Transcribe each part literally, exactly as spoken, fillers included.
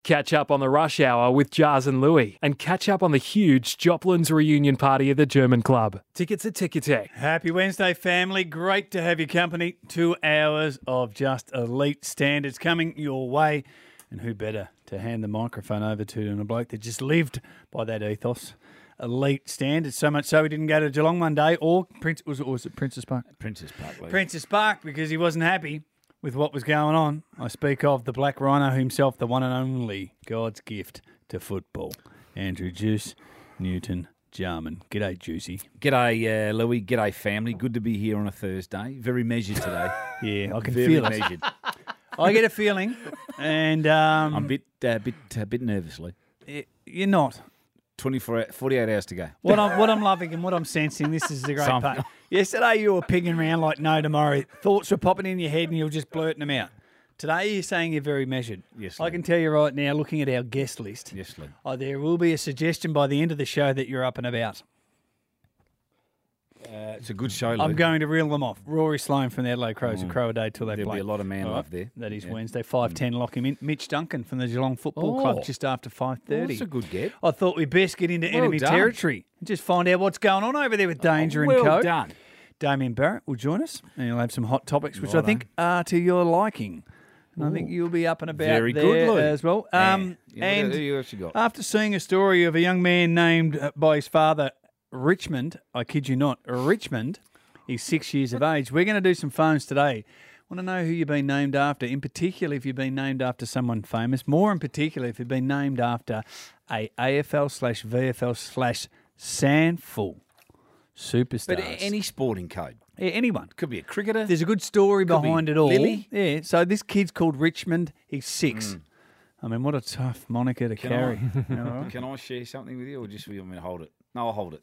Catch up on the rush hour with Jars and Louie, and catch up on the huge Joplin's reunion party at the German Club. Tickets at Ticketek. Happy Wednesday, family. Great to have your company. Two hours of just elite standards coming your way. And who better to hand the microphone over to than a bloke that just lived by that ethos. Elite standards, so much so he didn't go to Geelong one day, or Prince, was it, was it Princess Park? Princess Park. Lee. Princess Park, because he wasn't happy with what was going on. I speak of the Black Rhino himself, the one and only God's gift to football, Andrew Juice Newton Jarman. G'day, Juicy. G'day, uh, Louie. G'day, family. Good to be here on a Thursday. Very measured today. Yeah, I can Very feel it. measured. I get a feeling, and um, I'm a bit, uh, bit, uh, bit nervously. you're not. twenty-four, forty-eight hours to go. What I'm, what I'm loving and what I'm sensing, this is the great Some- part. Yesterday you were pigging around like no tomorrow. Thoughts were popping in your head and you were just blurting them out. Today you're saying you're very measured. Yes, I Lee. can tell you right now, looking at our guest list, Yes, Lee. oh, there will be a suggestion by the end of the show that you're up and about. Uh, it's a good show, Lee. I'm going to reel them off. Rory Sloane from the Adelaide Crows, a crow a day till they There'll play. be a lot of man All love there. That is Yeah. Wednesday, five ten, lock him in. Mitch Duncan from the Geelong Football Club Oh. just after five Well, thirty. that's a good get. I thought we'd best get into Well enemy done. territory and just find out what's going on over there with Danger and well Co. done. Damien Barrett will join us, and he'll have some hot topics, which I Righto. think are to your liking. And I think you'll be up and about Very there good, Lou. as well. Yeah. Um, Yeah, what and else- who else you got? after seeing a story of a young man named uh, by his father Richmond, I kid you not, Richmond, he's six years of age. We're going to do some phones today. Want to know who you've been named after, in particular if you've been named after someone famous, more in particular if you've been named after a AFL slash VFL slash Sandful superstars. But any sporting code. Yeah, anyone. Could be a cricketer. There's a good story Could be behind it all. Lily. Yeah, so this kid's called Richmond. He's six. I mean, what a tough moniker to Can carry. I, You know, right? can I share something with you, or just you want me to hold it? No, I'll hold it.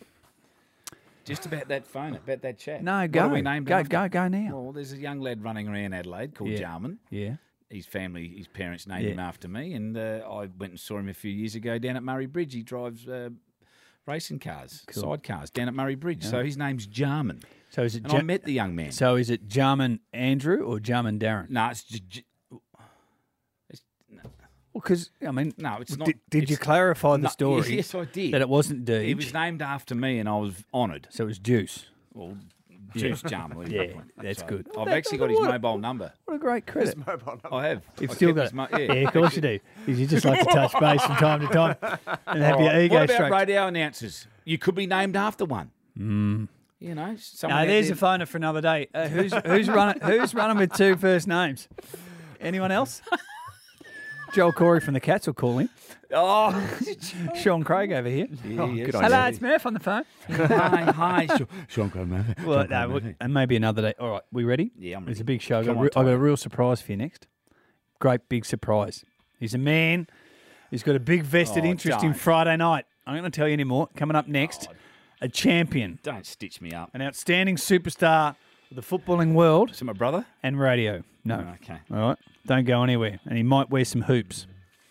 Just about that phone, about that chat. No, What go. are we named Go, after? go, go now. Well, there's a young lad running around Adelaide called Yeah. Jarman. Yeah. His family, his parents named Yeah. him after me, and uh, I went and saw him a few years ago down at Murray Bridge. He drives uh, racing cars, sidecars, down at Murray Bridge. So his name's Jarman. So is it And Ja- I met the young man. So is it Jarman Andrew or Jarman Darren? no, it's just, j- Well, because, I mean, no, it's did, not. did you it's- clarify the no, story? Yes, I did. That it wasn't Deej. He was named after me, and I was honoured. So it was Juice. Well, Juice Jarman. Yeah, that's good. I've That- actually got his what a- mobile number. What a great credit. I have. You've I still kept got his it. mo- yeah, yeah, of course you do. Because you just like to touch base from time to time and have All your right. ego What about stroked. radio announcers? You could be named after one. Mm. You know, someone No, out there's there- a phoner for another day. Uh, who's who's running? Who's running with two first names? Anyone else? Joel Corey from the Cats will call in. Oh, Sean Craig over here. yeah, yes. Hello, it's Murph on the phone. hi, hi, Sean- Sean Conman. Well, Sean no, Conman. well, and maybe another day. All right, we ready? Yeah, I'm It's a ready. big show. I've got, Come a on, re- I've got a Tyler. real surprise for you next. Great big surprise. He's a man who's got a big vested Oh, interest in don't. Friday night. I'm going to tell you any more. Coming up next, a champion, Don't stitch me up. an outstanding superstar of the footballing world Is it my brother? and radio. No. Oh, okay. All right. Don't go anywhere. And he might wear some hoops.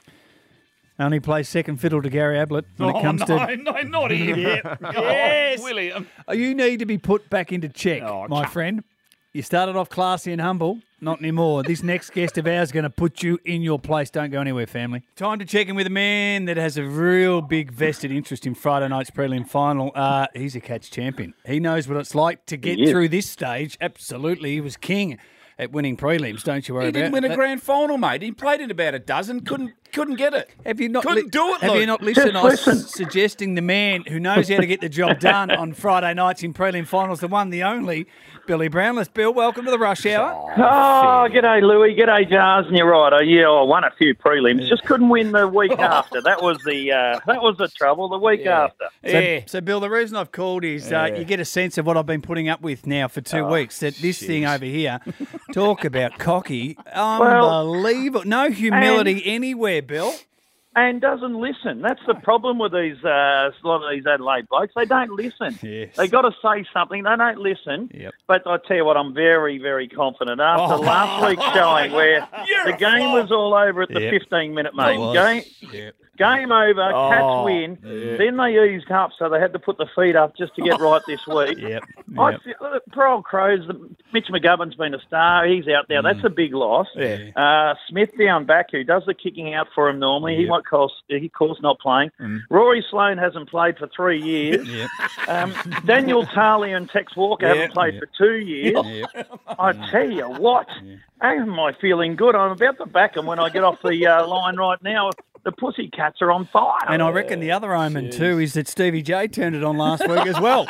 Only plays second fiddle to Gary Ablett when it comes no, to. no, not him. Yes. Oh, William. Oh, you need to be put back into check, Oh, my come- friend. You started off classy and humble. Not anymore. This next guest of ours is going to put you in your place. Don't go anywhere, family. Time to check in with a man that has a real big vested interest in Friday night's prelim final. Uh, he's a Cats champion. He knows what it's like to get He is. through this stage. Absolutely. He was king at winning prelims. Don't you worry He about didn't win a that. grand final, mate. He played in about a dozen. Couldn't couldn't get it. Have you not couldn't li- do it? Have Luke. you not listened? Just I was listen. suggesting the man who knows how to get the job done on Friday nights in prelim finals, the one, the only, Billy Brownless. Bill, welcome to the Rush Hour. Oh, g'day, Louie. G'day, Jars. And you're right. Oh, yeah, I won a few prelims. Just couldn't win the week after. That was the uh, that was the trouble. The week Yeah. after. So, Yeah. so, Bill, the reason I've called is uh, you get a sense of what I've been putting up with now for two weeks. That this thing over here, talk about cocky, unbelievable. No humility anywhere, Bill. And doesn't listen. That's the problem with these uh, a lot of these Adelaide blokes. They don't listen. Yes. They got to say something. They don't listen. Yep. But I tell you what, I'm very, very confident. After Oh. last week's showing, where You're the a game flop. was all over at the Yep. fifteen minute mark. was. Game, Yep. Game over, Oh, Cats win. yeah. Then they eased up, so they had to put the feet up just to get right this week. Yep. I yep. feel, look, poor old Crows, the, Mitch McGovern's been a star. He's out there. That's a big loss. Yeah. Uh, Smith down back, who does the kicking out for him normally. He Yep. might cost, he, of course, not playing. Mm. Rory Sloane hasn't played for three years. Yep. Um, Daniel Tarley and Tex Walker Yep. haven't played Yep. for two years. Yep. I tell you what, am I feeling good? I'm about to back them when I get off the uh, line right now. The Pussycats are on fire. And I reckon the other omen too is that Stevie J turned it on last week as well.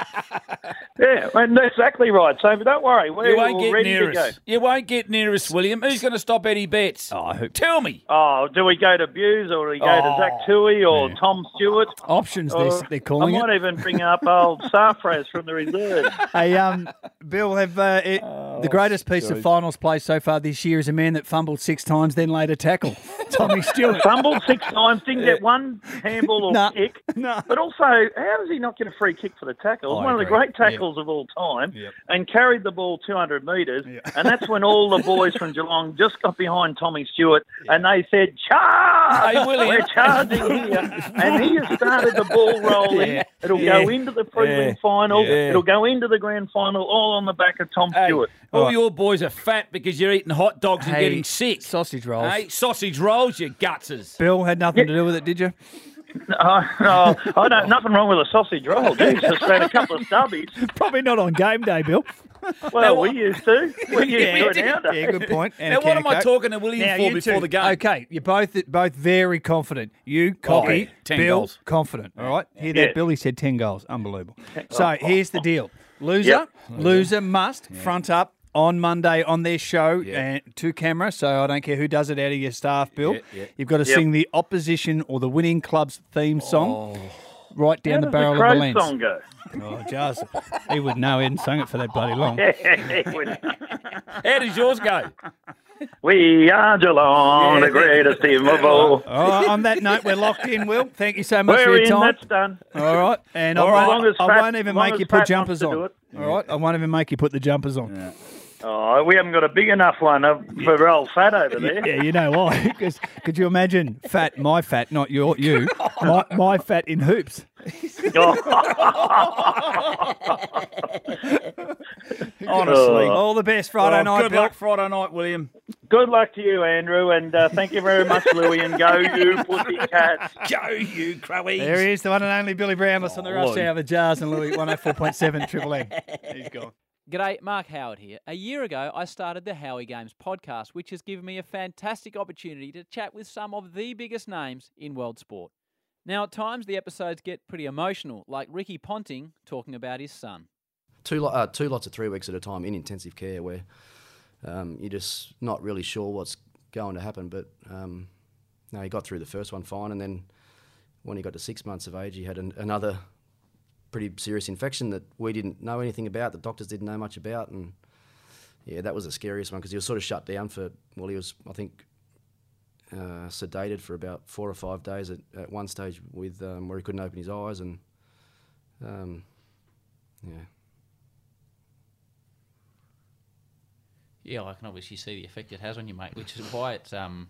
Yeah, and that's exactly right. So don't worry, we're, You won't we're get ready near to go. us. You won't get near us, William. Who's going to stop Eddie Betts? Oh, who- Tell me. Oh, do we go to Buse or do we go to Oh, Zach Tui or yeah. Tom Stewart? Options, Or they're, they're I calling might it. even bring up old Sarfraz from the reserve. Hey, um, Bill, have uh, it, the greatest piece of Geez. finals play so far this year is a man that fumbled six times, then laid a tackle. Tommy Stewart. Fumbled six times, didn't get one handball or Nah, kick. nah. But also, how does he not get a free kick for the tackle? It's I one of the agree. great tackles of all time. Yep. And carried the ball two hundred metres. Yeah. And that's when all the boys from Geelong just got behind Tommy Stewart and they said, charge! Hey, William. We're charging here. And he has started the ball rolling. Yeah. It'll Yeah. go into the prelim Yeah. final. Yeah. It'll go into the grand final, all on the back of Tom Hey, Stewart. all Right. your boys are fat because you're eating hot dogs and Hey, getting sick. sausage rolls. Hey, sausage rolls, you gutsers. Bill had nothing to do with it, did you? Oh, no, I don't, nothing wrong with a sausage roll. Jesus, had a couple of stubbies. Probably not on game day, Bill. Well, we used to. We used to it nowadays. Yeah, good point. And Now, a what can am of I Coke. talking to William Now, for you before two- the game? Okay, you're both both very confident. You cocky, yeah, ten Bill goals. confident. All right, hear Yeah. that? Billy said ten goals. Unbelievable. So here's the deal: loser, Yep. loser must front up on Monday on their show Yeah. and to camera. So I don't care who does it out of your staff, Bill. Yeah, yeah. You've got to Yep. sing the opposition or the winning club's theme song right down How the does barrel the of the Crows lens. song go? Oh, Jars, he would know. He hadn't sung it for that bloody long. How does yours go? We are Geelong, the greatest team of all. All right, on that note, we're locked in, Will. Thank you so much for We're your in, time. that's done. All right, and All I, right. won't, Long as I Fat- won't even long make as you Fat put jumpers wants to on. do it. All right, I won't even make you put the jumpers on. Oh, we haven't got a big enough one uh, for old Fat over there. Yeah, you know why? Because could you imagine Fat, my Fat, not your you, my, my Fat in hoops? Honestly. All the best Friday Oh, night, good Bill. luck Friday night, William. Good luck to you, Andrew, and uh, thank you very much, Louis, and go you Pussycats. Go, you Crowies. There he is, the one and only Billy Brownless on the rush Louis. hour with Jars and Louis, one oh four point seven Triple M. He's gone. G'day, Mark Howard here. A year ago, I started the Howie Games podcast, which has given me a fantastic opportunity to chat with some of the biggest names in world sport. Now, at times, the episodes get pretty emotional, like Ricky Ponting talking about his son. Two, lo- uh, two lots of three weeks at a time in intensive care where um, you're just not really sure what's going to happen. But um, no, he got through the first one fine, and then when he got to six months of age, he had an, another pretty serious infection that we didn't know anything about, the doctors didn't know much about, and yeah, that was the scariest one because he was sort of shut down for, well, he was, I think, uh, sedated for about four or five days at, at one stage with um, where he couldn't open his eyes, and um, yeah. Yeah, I can obviously see the effect it has on you, mate, which is why it's um.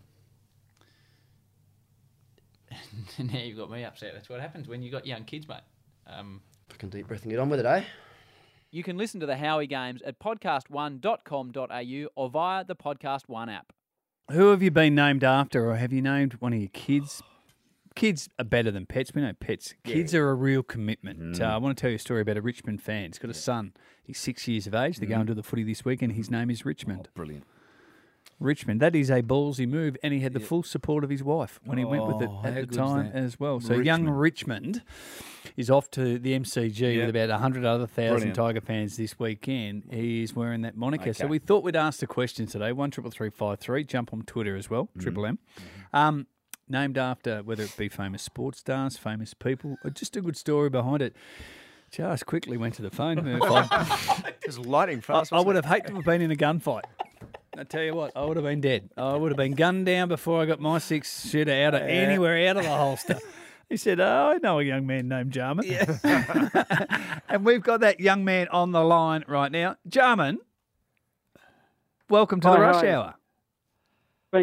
now you've got me upset. That's what happens when you got young kids, mate. Um, Fucking deep breath and get on with it, eh? You can listen to the Howie Games at podcast one dot com dot a u or via the Podcast One app. Who have you been named after, or have you named one of your kids? Kids are better than pets. We know pets. Kids are a real commitment. Uh, I want to tell you a story about a Richmond fan. He's got a son. He's six years of age. They're going to the footy this weekend. His name is Richmond. Brilliant. Richmond. That is a ballsy move, and he had the full support of his wife when he went with it Oh, at how the good's time that? as well. So young Richmond is off to the M C G Yep. with about one hundred other thousand Brilliant. Tiger fans this weekend. He's wearing that moniker. So Okay. we thought we'd ask the question today. One triple three five three. Jump on Twitter as well. Mm-hmm. Triple M. Um, named after whether it be famous sports stars, famous people, or just a good story behind it. Just quickly went to the phone. If I- It's lightning I, fast. I would have hated to have been in a gunfight. I tell you what, I would have been dead. I would have been gunned down before I got my six shooter out of anywhere out of the holster. He said, "Oh, I know a young man named Jarman." Yeah. And we've got that young man on the line right now. Jarman, welcome to the Hi, Rush hi. Hour. Thanks.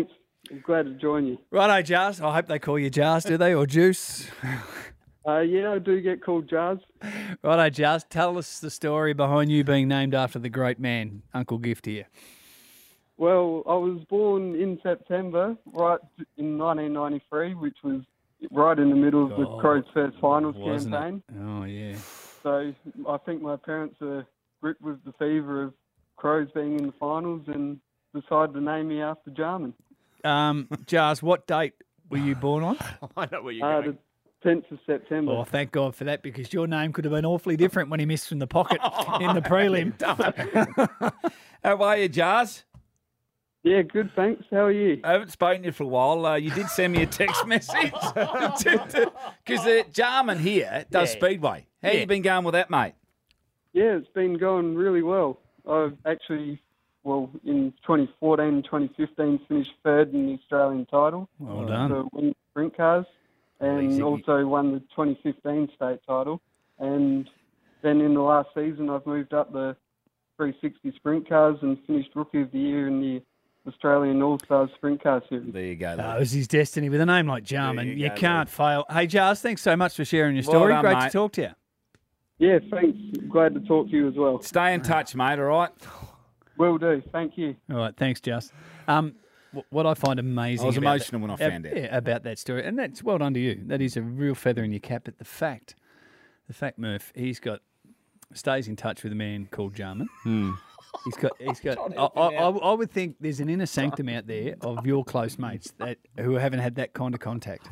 I'm glad to join you. Righto, Jars. I hope they call you Jars, do they, or Juice? Uh, yeah, I do get called Jars. Righto, Jars. Tell us the story behind you being named after the great man, Uncle Gift here. Well, I was born in September, right in nineteen ninety-three, which was right in the middle of the Oh, Crows First Finals wasn't it? campaign. Oh, yeah. So I think my parents are gripped with the fever of Crows being in the finals and decided to name me after Jarman. Um, Jars, what date were you born on? I know where you're Uh, going. the tenth of September. Oh, thank God for that, because your name could have been awfully different when he missed from the pocket in the prelim. How are you, Jars? Yeah, good, thanks. How are you? I haven't spoken to you for a while. Uh, you did send me a text message. Because uh, Jarman here does Yeah. Speedway. How Yeah. you been going with that, mate? Yeah, it's been going really well. I've actually, well, in twenty fourteen and twenty fifteen, finished third in the Australian title. Well done. For winning sprint cars, and Easy. also won the twenty fifteen state title. And then in the last season, I've moved up the three sixty sprint cars and finished Rookie of the Year in the Australian All-Stars Sprint Car Series. There you go. Oh, it was his destiny. With a name like Jarman, There you, you go, can't fail. Hey, Jars, thanks so much for sharing your Well story. done, Great mate. to talk to you. Yeah, thanks. Glad to talk to you as well. Stay in touch, mate, all right? Will do. Thank you. All right, thanks, Just. Um, wh- what I find amazing I was about emotional when I that, found uh, out. yeah, about that story, and that's well done to you. That is a real feather in your cap. But the fact, the fact, Murph, he's got stays in touch with a man called Jarman. He's got. He's got. I, I, I, I would think there's an inner sanctum out there of your close mates that who haven't had that kind of contact.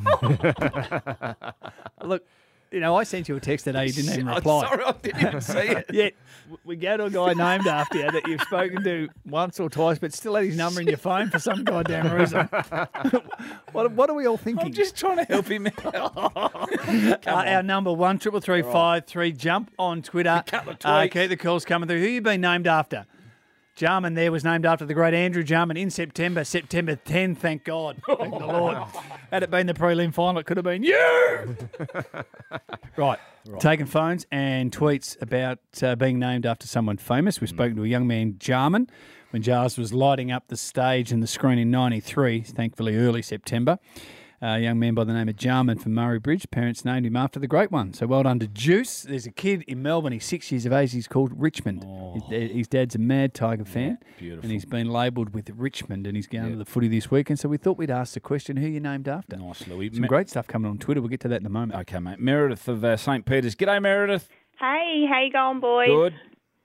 Look, you know, I sent you a text today. You didn't even I'm reply. sorry, I didn't even see it. Yet we go to a guy named after you that you've spoken to once or twice, but still had his number in your phone for some goddamn reason. what, what are we all thinking? I'm just trying to help him out. Uh, our number one triple three five three. Jump on Twitter. couple of Uh, tweets. keep the calls coming through. Who you been named after? Jarman there was named after the great Andrew Jarman in September, September tenth, thank God. Thank the Lord. Had it been the prelim final, it could have been you. right. Taking phones and tweets about uh, being named after someone famous. We've spoken to a young man, Jarman, when Jars was lighting up the stage and the screen in ninety-three, thankfully early September. Uh, a young man by the name of Jarman from Murray Bridge. Parents named him after the great one. So well done to Juice. There's a kid in Melbourne. He's six years of age. He's called Richmond. His, his dad's a mad Tiger fan. beautiful. And he's been labelled with Richmond, and he's going to the footy this weekend. So we thought we'd ask the question, who you named after? Nice, Louis. Some great stuff coming on Twitter. We'll get to that in a moment. Okay, mate. Meredith of uh, Saint Peter's. G'day, Meredith. Hey, how you going, boys? Good.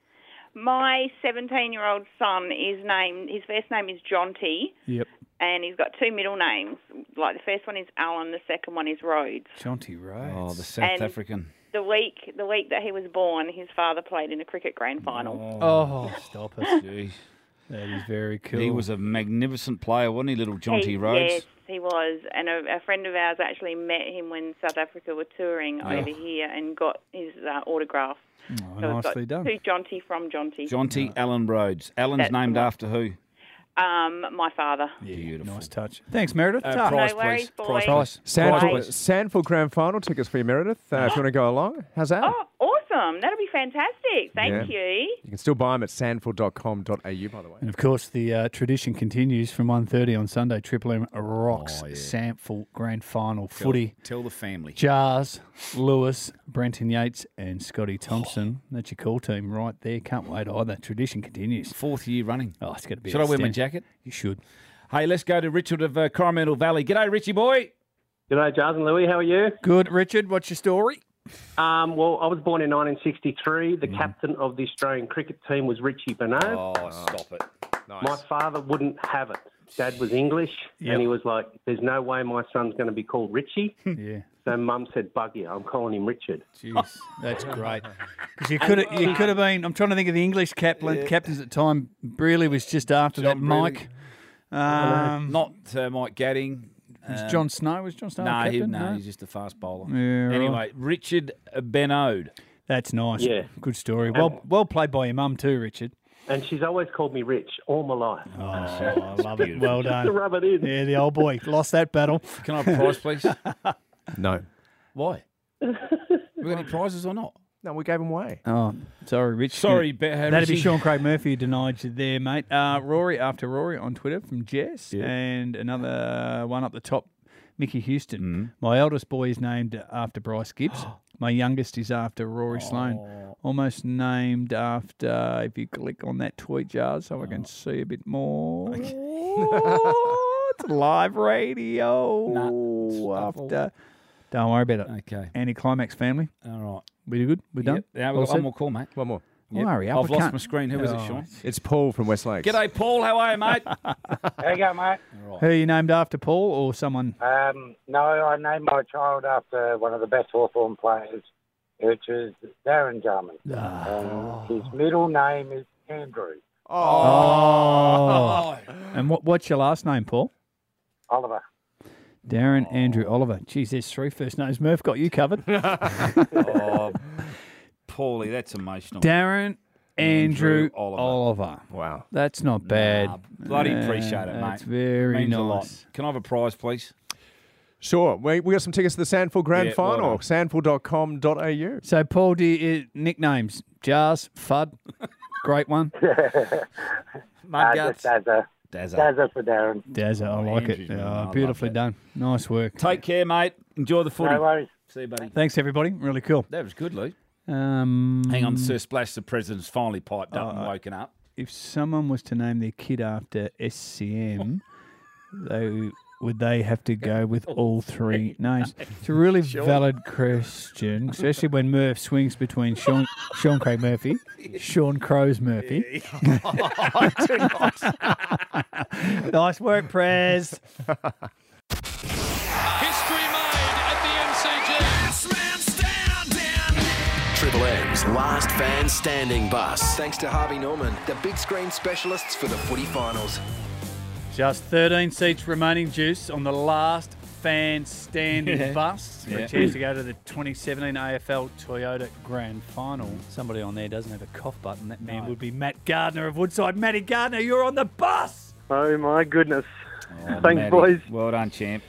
My seventeen-year-old son is named, his first name is Jonty, Yep. and he's got two middle names. Like, the first one is Alan, the second one is Rhodes. Jonty Rhodes. Oh, the South And- African. The week the week that he was born, his father played in a cricket grand final. Oh, stop it. Jeez. That is very cool. He was a magnificent player, wasn't he, little Jonty He- Rhodes? Yes, he was. And a, a friend of ours actually met him when South Africa were touring Oh. over here and got his uh, autograph. Oh, So we've nicely got done. two Jonty from Jonty. Jonty Allen Rhodes. Alan's That's the named one. after who? Um, my father. Beautiful. Nice touch. Thanks, Meredith. Uh, Ta. price, No worries, please. boys. Price, please. Sandford, Right. Sandford Grand Final tickets for you, Meredith. Uh, if you want to go along, how's that? Oh, awesome. That'll be fantastic. Thank Yeah. you. You can still buy them at sandford dot com dot a u, by the way. And of course, the uh, tradition continues from one thirty on Sunday. Triple M rocks Oh, yeah. Sample Grand Final Tell- footy. Tell the family. Jars, Lewis, Brenton Yates, and Scotty Thompson. That's your call team right there. Can't wait either. Tradition continues. Fourth year running. Oh, it's going to be. Should I wear my outstanding. jacket? You should. Hey, let's go to Richard of uh, Coromandel Valley. G'day, Richie boy. G'day, Jars and Louis. How are you? Good, Richard. What's your story? Um, well, I was born in nineteen sixty-three. The captain of the Australian cricket team was Richie Bernard. Oh, stop it. Nice. My father wouldn't have it. Dad was English, Yep. and he was like, there's no way my son's going to be called Richie. Yeah. So Mum said, bug you, I'm calling him Richard. Jeez, that's great. Because you could have, you could have been. I'm trying to think of the English captain, captains at the time. Brearley was just after that. John Brearley. Mike. Um, Not uh, Mike Gadding. was Um, John Snow? Was John Snow? No, the he, captain? no, he's just a fast bowler. Yeah, right. Anyway, Richard Benode. That's nice. Yeah. Good story. Well, well played by your mum too, Richard. And she's always called me Rich all my life. Oh, I love it. Well To done. rub it in. Yeah, the old boy lost that battle. Can I have a prize, please? No. Why? We got any prizes or not? No, we gave him away. Oh, sorry, Rich. Sorry, Be- That'd be Richie. Sean Craig Murphy who denied you there, mate. Uh, Rory after Rory on Twitter from Jess, Yeah. and another one up the top, Mickey Houston. Mm. My eldest boy is named after Bryce Gibbs. My youngest is after Rory Sloane. Almost named after, if you click on that tweet, Jar, so I can see a bit more. Oh, it's live radio. No, after. Don't worry about it. Okay. Anticlimax family. All right. We good? We done? Yep. Yeah, we've All got set? one more call, mate. One more. Well, hurry up. I've I lost can't- my screen. Who is it, Oh, Sean? It's Paul from Westlake. G'day, Paul. How are you, mate? There you go, mate. Who are you named after, Paul, or someone? Um, no, I named my child after one of the best Hawthorn players, which is Darren Jarman. Ah. And his middle name is Andrew. Oh. And what, what's your last name, Paul? Oliver. Darren Andrew Oliver. Geez, there's three first names. Murph got you covered. Oh, Paulie, that's emotional. Darren Andrew, Andrew Oliver. Oliver. Wow. That's not bad. Nah, bloody Yeah, appreciate it, mate. That's very Means nice. a lot. Can I have a prize, please? Sure. We, we got some tickets to the Sandford Grand Yeah, well Final. done. sandford dot com dot a u. So, Paul, do you, uh, nicknames? Jars, Fudd, great one. Uh, just Dazza. Dazza. Dazza for Darren. Dazza, I like Andrew's it. one, I Oh, love beautifully that. done. Nice work. Take care, mate. Enjoy the footy. No worries. See you, buddy. Thanks, everybody. Really cool. That was good, Lou. Um, Hang on, Sir Splash, the president's finally piped up and Uh, woken up. If someone was to name their kid after S C M, they would they have to go with all three names? It's a really valid question, especially when Murph swings between Sean, Sean Craig Murphy, Sean Crows Murphy. Nice work, Prez. History made at the M C G. Triple M's last fan standing bus. Thanks to Harvey Norman, the big screen specialists for the footy finals. Just thirteen seats remaining, Juice, on the last fan standing Yeah. bus for Yeah. a chance to go to the twenty seventeen A F L Toyota Grand Final. Somebody on there doesn't have a cough button. That man No. would be Matt Gardner of Woodside. Matty Gardner, you're on the bus. Oh, my goodness. Oh, Thanks, Matty. boys. Well done, champ.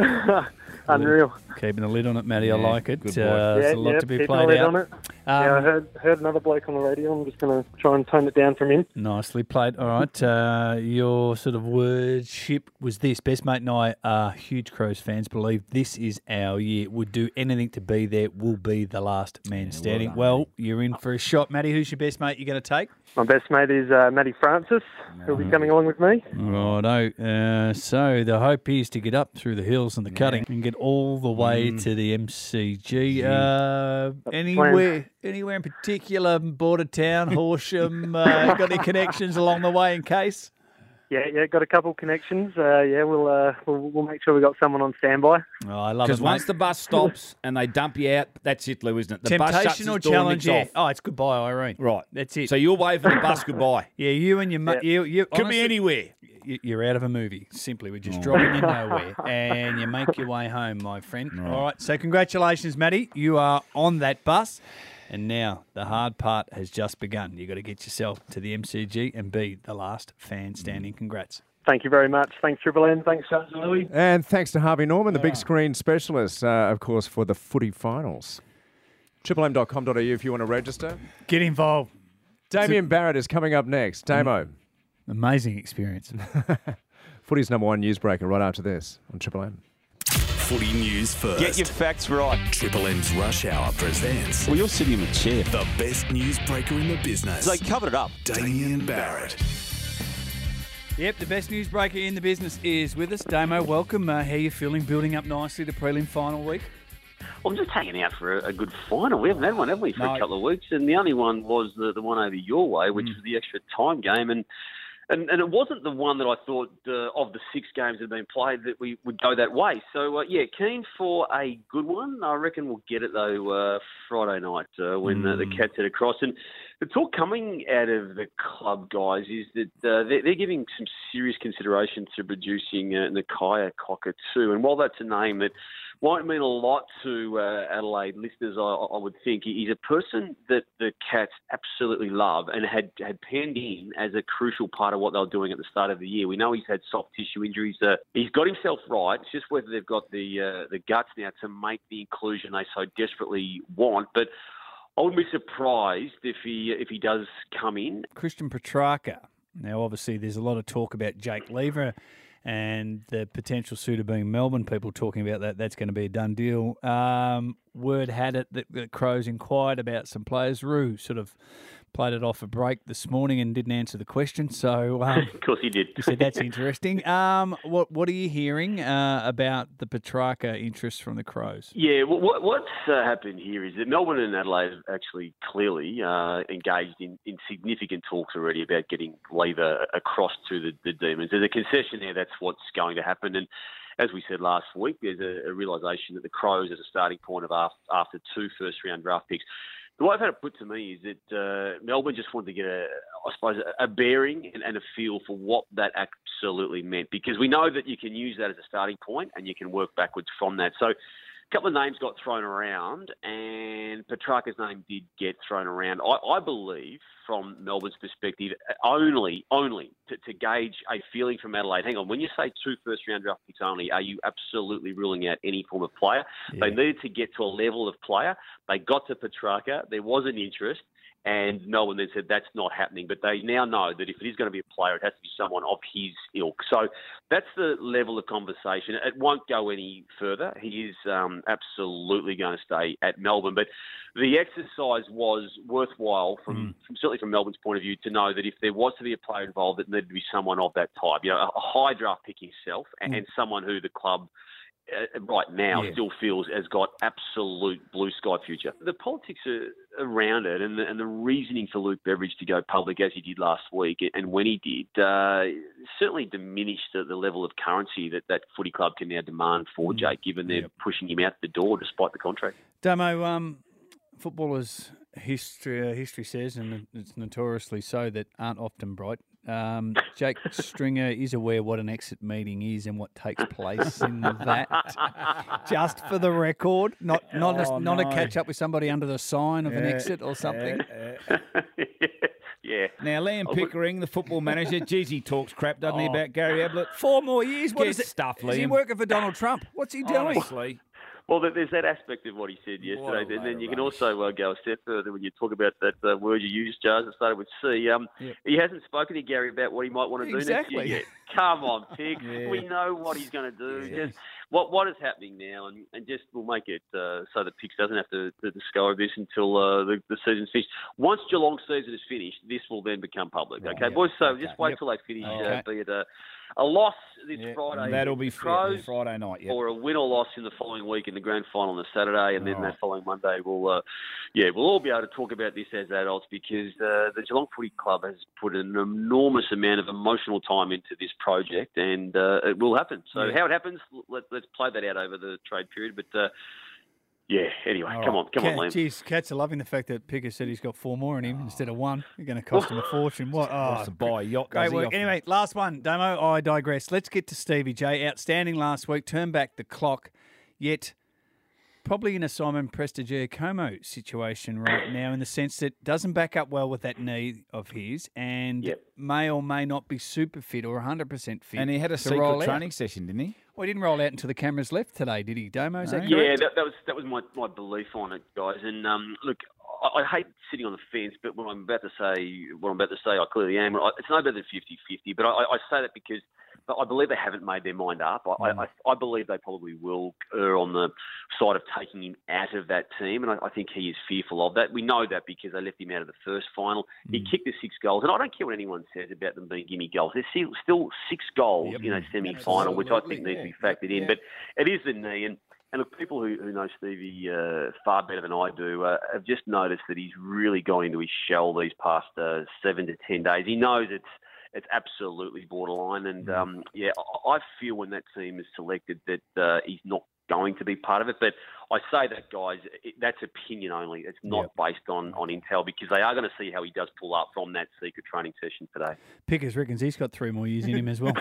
Unreal. Keeping the lid on it, Matty. I Yeah, like it. good boy. Uh, there's a lot yeah, to be keeping played a lid out. on it. Um, yeah, I heard heard another bloke on the radio. I'm just going to try and tone it down from him. Nicely played. All right. Uh, your sort of wordship was this. Best mate and I are huge Crows fans. Believe this is our year. Would do anything to be there. Will be the last man standing. done, Well, you're in for a shot, Matty. Who's your best mate you're going to take? My best mate is uh, Matty Francis, who'll be coming along with me. Righto. Uh, so the hope is to get up through the hills and the cutting and get all the way to the M C G. Uh, anywhere, anywhere in particular, border town, Horsham. Uh, got any connections along the way in case? Yeah, yeah, got a couple connections. Uh, yeah, we'll, uh, we'll we'll make sure we got someone on standby. Oh, I love it. Because once mate. the bus stops and they dump you out, that's it, Lou, isn't it? The bus shuts Temptation or its door and challenge? it's Yeah. off. Oh, it's goodbye, Irene. Right. That's it. So you're waving the bus goodbye. Yeah, you and your mate. You, you Could honestly, be anywhere. you- You're out of a movie. Simply, we're just Oh. dropping you nowhere, and you make your way home, my friend. Right. All right. So congratulations, Matty. You are on that bus, and now the hard part has just begun. You got to get yourself to the M C G and be the last fan standing. Congrats. Thank you very much. Thanks, Triple M. Thanks, Charles and Louis. And thanks to Harvey Norman, the big screen specialist, uh, of course, for the footy finals. triple m dot com dot a u if you want to register. Get involved. Damien Barrett is coming up next. Damo. Amazing experience. Footy's number one newsbreaker right after this on Triple M. Footy news first. Get your facts right. Triple M's Rush Hour presents Well, you're sitting in the chair. the best newsbreaker in the business. They covered it up. Damien Barrett. Yep, the best newsbreaker in the business is with us. Damo, welcome. Uh, how you feeling? Building up nicely to prelim final week? Well, I'm just hanging out for a, a good final. We haven't had one, have we, for No. a couple of weeks? And the only one was the, the one over your way, which was the extra time game. And and, and it wasn't the one that I thought uh, of the six games that have been played that we would go that way. So, uh, yeah, keen for a good one. I reckon we'll get it, though, uh, Friday night uh, when uh, the Cats head across. And the talk coming out of the club, guys, is that uh, they're, they're giving some serious consideration to producing uh, Nakaya Cockatoo. And while that's a name that won't mean a lot to uh, Adelaide listeners, I, I would think. He's a person that the Cats absolutely love and had, had panned in as a crucial part of what they were doing at the start of the year. We know he's had soft tissue injuries. Uh, he's got himself right. It's just whether they've got the uh, the guts now to make the inclusion they so desperately want. But I wouldn't be surprised if he if he does come in. Christian Petrarca. Now, obviously, there's a lot of talk about Jake Lever and the potential suitor being Melbourne. People talking about that. That's going to be a done deal. Um, word had it that, that Crows inquired about some players. Roo sort of played it off a break this morning and didn't answer the question. So, um, of course, he did. He said that's interesting. Um, what what are you hearing uh, about the Petrarca interest from the Crows? Yeah, well, what, what's uh, happened here is that Melbourne and Adelaide have actually clearly uh, engaged in, in significant talks already about getting Lever across to the, the Demons. There's a concession there. That's what's going to happen. And as we said last week, there's a, a realisation that the Crows, as a starting point of after, after two first-round draft picks, the way I've had it put to me is that uh, Melbourne just wanted to get, a, I suppose, a bearing and, and a feel for what that absolutely meant, because we know that you can use that as a starting point and you can work backwards from that. So a couple of names got thrown around, and Petrarca's name did get thrown around. I, I believe, from Melbourne's perspective, only only to, to gauge a feeling from Adelaide. Hang on, when you say two first-round draft picks only, are you absolutely ruling out any form of player? Yeah. They needed to get to a level of player. They got to Petrarca. There was an interest. And Melbourne then said that's not happening. But they now know that if it is going to be a player, it has to be someone of his ilk. So that's the level of conversation. It won't go any further. He is um, absolutely going to stay at Melbourne. But the exercise was worthwhile, from, mm. from certainly from Melbourne's point of view, to know that if there was to be a player involved, it needed to be someone of that type. You know, a high draft pick himself, and, mm. and someone who the club Uh, right now yeah. still feels has got absolute blue sky future. The politics are around it, and the, and the reasoning for Luke Beveridge to go public as he did last week, and when he did, uh, certainly diminished the, the level of currency that that footy club can now demand for mm. Jake, given they're yep. pushing him out the door despite the contract. Damo, um, footballers' history uh, history says, and it's notoriously so, that aren't often bright. Um, Jake Stringer is aware what an exit meeting is and what takes place in that. Just for the record, not not oh, a, not no. a catch up with somebody under the sign of yeah, an exit or something. Yeah. yeah. yeah. Now, Liam Pickering, the football manager, geez, he talks crap, doesn't oh. he, about Gary Ablett? Four more years. What Get is it? stuff, Liam. Is he working for Donald Trump? What's he doing? Honestly. Well, there's that aspect of what he said yesterday, and then you can also uh, go a step further when you talk about that uh, word you used, Jars, that started with C. Um, yep. He hasn't spoken to Gary about what he might want to exactly. do next year yet. Come on, Pig. yeah. We know what he's going to do. Yeah. Just what what is happening now, and, and just we'll make it uh, so that Pigs doesn't have to, to discover this until uh, the, the season's finished. Once Geelong's season is finished, this will then become public. Right. Okay, yep. boys? So okay. just wait yep. till they finish, okay. uh, be it a, a loss this yep. Friday. That'll be Crows, yeah, Friday night, yep. or a win or loss in the following week in the grand final on the Saturday, and then oh. that following Monday, we'll uh, yeah, we'll all be able to talk about this as adults, because uh, the Geelong Footy Club has put an enormous amount of emotional time into this project, and uh, it will happen. So yeah. how it happens, let, let's play that out over the trade period. But uh, yeah, anyway, all come right. on, come Cat, on, Liam. Geez, Cats are loving the fact that Picker said he's got four more in him oh. instead of one. You're going to cost him a fortune. What? Oh, to buy a yacht. Great work. Anyway, last one, Damo. I digress. Let's get to Stevie J. Outstanding last week. Turn back the clock. Yet probably in a Simon Prestigiacomo situation right now, in the sense that doesn't back up well with that knee of his, and yep. may or may not be super fit or one hundred percent fit. And he had a secret training out. session, didn't he? Well, he didn't roll out until the cameras left today, did he, Damo? Is that yeah, correct? that, that was that was my, my belief on it, guys. And um, look, I, I hate sitting on the fence, but what I'm about to say, what I'm about to say, I clearly am. It's no better than fifty-fifty, but I, I say that because I believe they haven't made their mind up. I, mm. I, I believe they probably will err on the side of taking him out of that team, and I, I think he is fearful of that. We know that because they left him out of the first final. Mm. He kicked the six goals, and I don't care what anyone says about them being gimme goals. There's still, still six goals yep. in a semi-final, which I think needs yeah. to be factored in. Yeah. But it is the knee, and And look, people who, who know Stevie uh, far better than I do uh, have just noticed that he's really gone into his shell these past uh, seven to ten days. He knows it's it's absolutely borderline, and um, yeah, I, I feel when that team is selected that uh, he's not going to be part of it. But I say that, guys, it, that's opinion only. It's not yep. based on, on intel, because they are going to see how he does pull up from that secret training session today. Pickers reckons he's got three more years in him as well.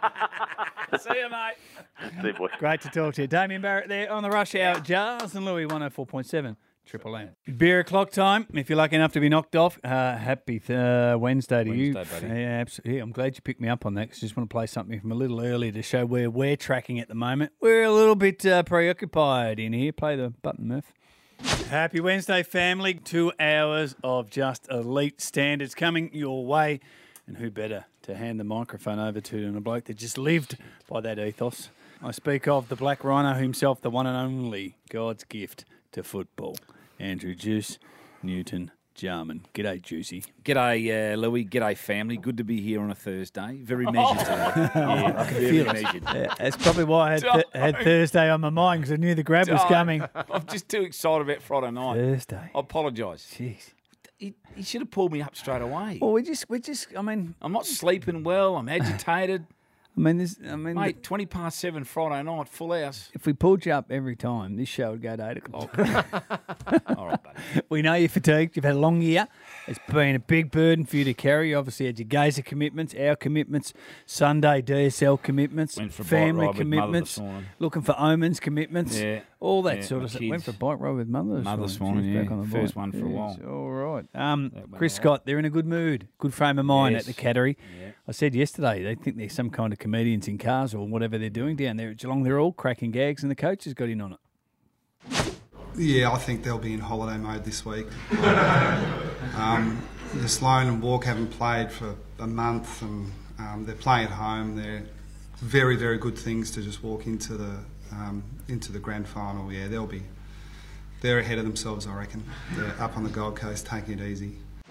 See you, mate. See you, boy. Great to talk to you. Damien Barrett there on the Rush Hour. Jars and Louis, one oh four point seven. Triple M. Beer o'clock time. If you're lucky enough to be knocked off, uh, happy th- uh, Wednesday to Wednesday, you. buddy. Yeah, absolutely. Yeah, I'm glad you picked me up on that, because I just want to play something from a little earlier to show where we're tracking at the moment. We're a little bit uh, preoccupied in here. Play the button, Murph. Happy Wednesday, family. Two hours of just elite standards coming your way. And who better to hand the microphone over to than a bloke that just lived by that ethos? I speak of the Black Rhino himself, the one and only God's gift to football, Andrew Juice Newton Jarman. G'day, Juicy. G'day, uh, Louis. G'day, family. Good to be here on a Thursday. Very measured today. Yeah, I can very feel it. measured. Yeah, that's probably why I had, th- had Thursday on my mind, because I knew the grab was Don't. coming. I'm just too excited about Friday night. Thursday. I apologise. Jeez. He, he should have pulled me up straight away. Well, we just, we just, I mean, I'm not sleeping well. I'm agitated. I mean, this, I mean, Mate, twenty past seven Friday night, full house. if we pulled you up every time, this show would go to eight o'clock. All right, buddy. We know you're fatigued. You've had a long year. It's been a big burden for you to carry. You obviously had your Gazer commitments, our commitments, Sunday D S L commitments, Went for a bike family ride with mother commitments, this morning. looking for omens commitments, Yeah, all that yeah, sort my of stuff. Went kids. for a bike ride with mother this Mother morning. this morning, She's yeah. back on the First bike. one for a while. Yes, all right. Um, went Chris all right. Scott, they're in a good mood, good frame of mind Yes. at the Cattery. Yeah. I said yesterday, they think they're some kind of comedians in cars or whatever they're doing down there at Geelong. They're all cracking gags, and the coach has got in on it. Yeah, I think they'll be in holiday mode this week. um, the Sloan and Walk haven't played for a month, and um, they're playing at home. They're very, very good things to just walk into the um, into the grand final. Yeah, they'll be they're ahead of themselves, I reckon. They're up on the Gold Coast, taking it easy.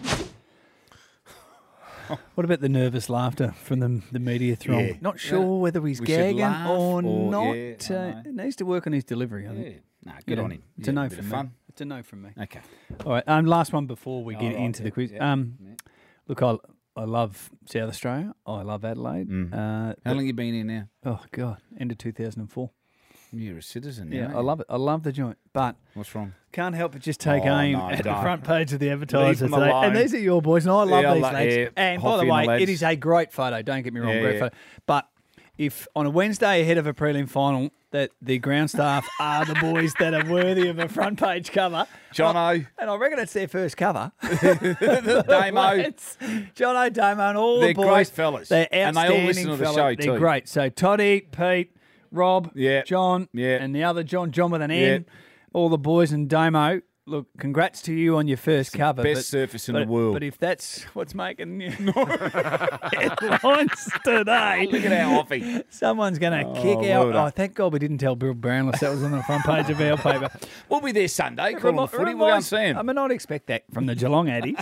What about the nervous laughter from the the media throng? Yeah. Not sure Yeah. whether he's We should gagging laugh or, or- not. yeah, I uh, know. he needs to work on his delivery, I think. Yeah. Nah, good Yeah, on him. It's Yeah, a no bit from of me. fun. It's a no from me. Okay. All right. Um, last one before we All get right, into the yeah, quiz. yeah, um, yeah. Look, I I love South Australia. I love Adelaide. Mm. Uh, How long you been here now? Oh God, end of two thousand and four. You're a citizen now. Yeah, aren't I you? love it. I love the joint, but What's wrong? can't help but just take Oh, aim no, at the don't. front page of the Advertiser Leave 'em today. alone. And these are your boys, and I love Yeah, I these lo- lads. yeah, And by Hoffy the and way, the lads. it is a great photo. Don't get me wrong, Yeah, great yeah. photo. But if on a Wednesday ahead of a prelim final that the ground staff are the boys that are worthy of a front page cover, Jono. and I reckon it's their first cover. Damo. It's Jono, Damo, and all They're the boys. great fellas. They're And they all outstanding listen to the fellas. show They're too. great. So Toddy, Pete, Rob, Yeah. John, Yeah. and the other John, John with an N, Yeah. all the boys and Damo. Look, congrats to you on your first cover. best but- surface in but- the world. But if that's what's making you headlines today, Look at our offie. someone's going to Oh, kick well out. done. Oh, thank God we didn't tell Bill Brownless that was on the front page of our paper. We'll be there Sunday. Call on the footy. We'll go and see him. I mean, I'd expect that from the Geelong Addy.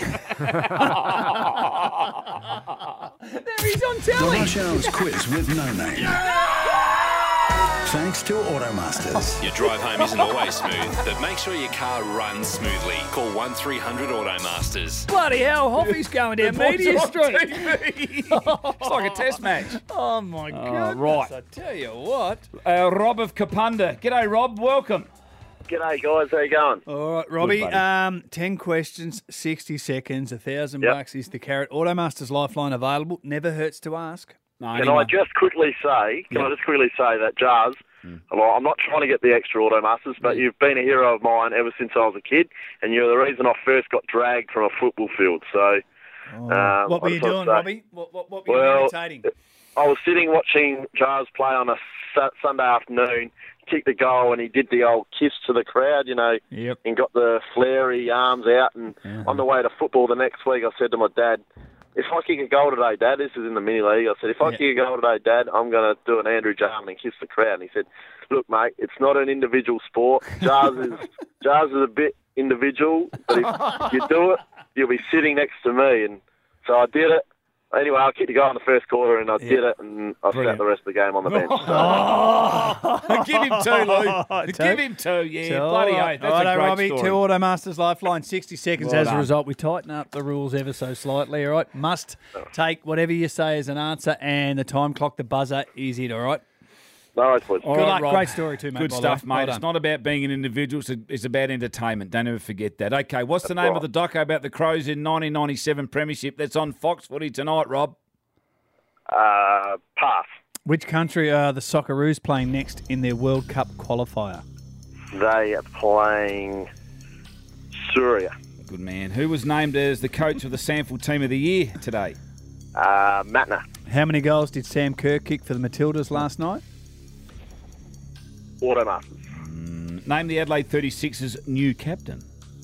There he's on The telly. Rush Hour's quiz with no name. Thanks to Automasters. Your drive home isn't always smooth, but make sure your car runs smoothly. Call one three hundred Automasters. Bloody hell, Hoffy's going down boys Media are on Street. T V. It's like a test match. Oh, my Oh, God. right. I tell you what. Uh, Rob of Kapunda. G'day, Rob. Welcome. G'day, guys. How you going? All right, Robbie. buddy. Um, ten questions, sixty seconds, a thousand Yep. bucks is the carrot. Automasters Lifeline available. Never hurts to ask. No, Can I just quickly say, can Yeah. I just quickly say that, Jars, well, I'm not trying to get the extra Automasters, but you've been a hero of mine ever since I was a kid, and you're the reason I first got dragged from a football field. So, um, what were I you just wanna doing, say- Robbie? What, what, what were you Well, meditating? I was sitting watching Jars play on a Su- Sunday afternoon, kicked the goal, and he did the old kiss to the crowd, you know, Yep. and got the flary arms out. And on the way to football the next week, I said to my dad, if I kick a goal today, Dad, this is in the mini league, I said, if I Yeah. kick a goal today, Dad, I'm going to do an Andrew Jarman and kiss the crowd. And he said, look, mate, it's not an individual sport. Jars is, Jars is a bit individual, but if you do it, you'll be sitting next to me. And so I did it. Anyway, I kicked a goal in the first quarter, and I did it, and I Brilliant. sat the rest of the game on the bench. Give him two, Lou. Give him two. Yeah, So, bloody all right. oath. That's Righto, a great Robbie, story. two Automasters Lifeline, sixty seconds Well as a done. result. We tighten up the rules ever so slightly, all right? Must take whatever you say as an answer, and the time clock, the buzzer, is it, all right? No, it's good. All Good right, luck. Rob. Great story too, mate. Good by the stuff, way. mate. Well It's done. not about being an individual. It's, it's about entertainment. Don't ever forget that. Okay, what's the That's name right. of the doco about the Crows in nineteen ninety-seven Premiership that's on Fox Footy tonight, Rob? Uh, pass. Which country are the Socceroos playing next in their World Cup qualifier? They are playing Syria. Good man. Who was named as the coach of the Samford Team of the Year today? Uh, Matner. How many goals did Sam Kerr kick for the Matildas last night? Automasters. Mm, name the Adelaide thirty-six's new captain.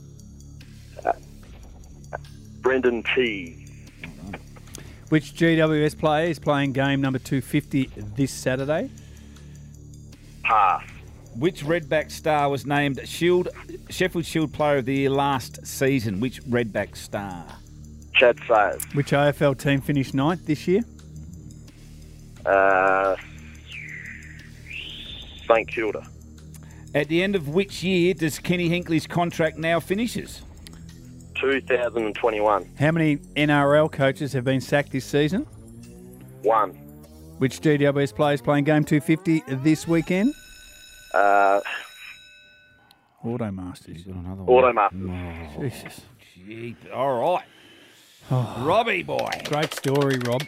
Brendan T. Which G W S player is playing game number two fifty this Saturday? Pass. Which Redback star was named Shield Sheffield Shield Player of the Year last season? Which Redback star? Chad Sayers. Which A F L team finished ninth this year? Uh, St Kilda. At the end of which year does Kenny Hinkley's contract now finishes? two thousand twenty-one. How many N R L coaches have been sacked this season? One. Which G W S player is playing game two fifty this weekend? Uh, Automasters. Got another one. Automasters. Oh, Jesus. Jeep. All right. Oh, Robbie boy. great story, Rob.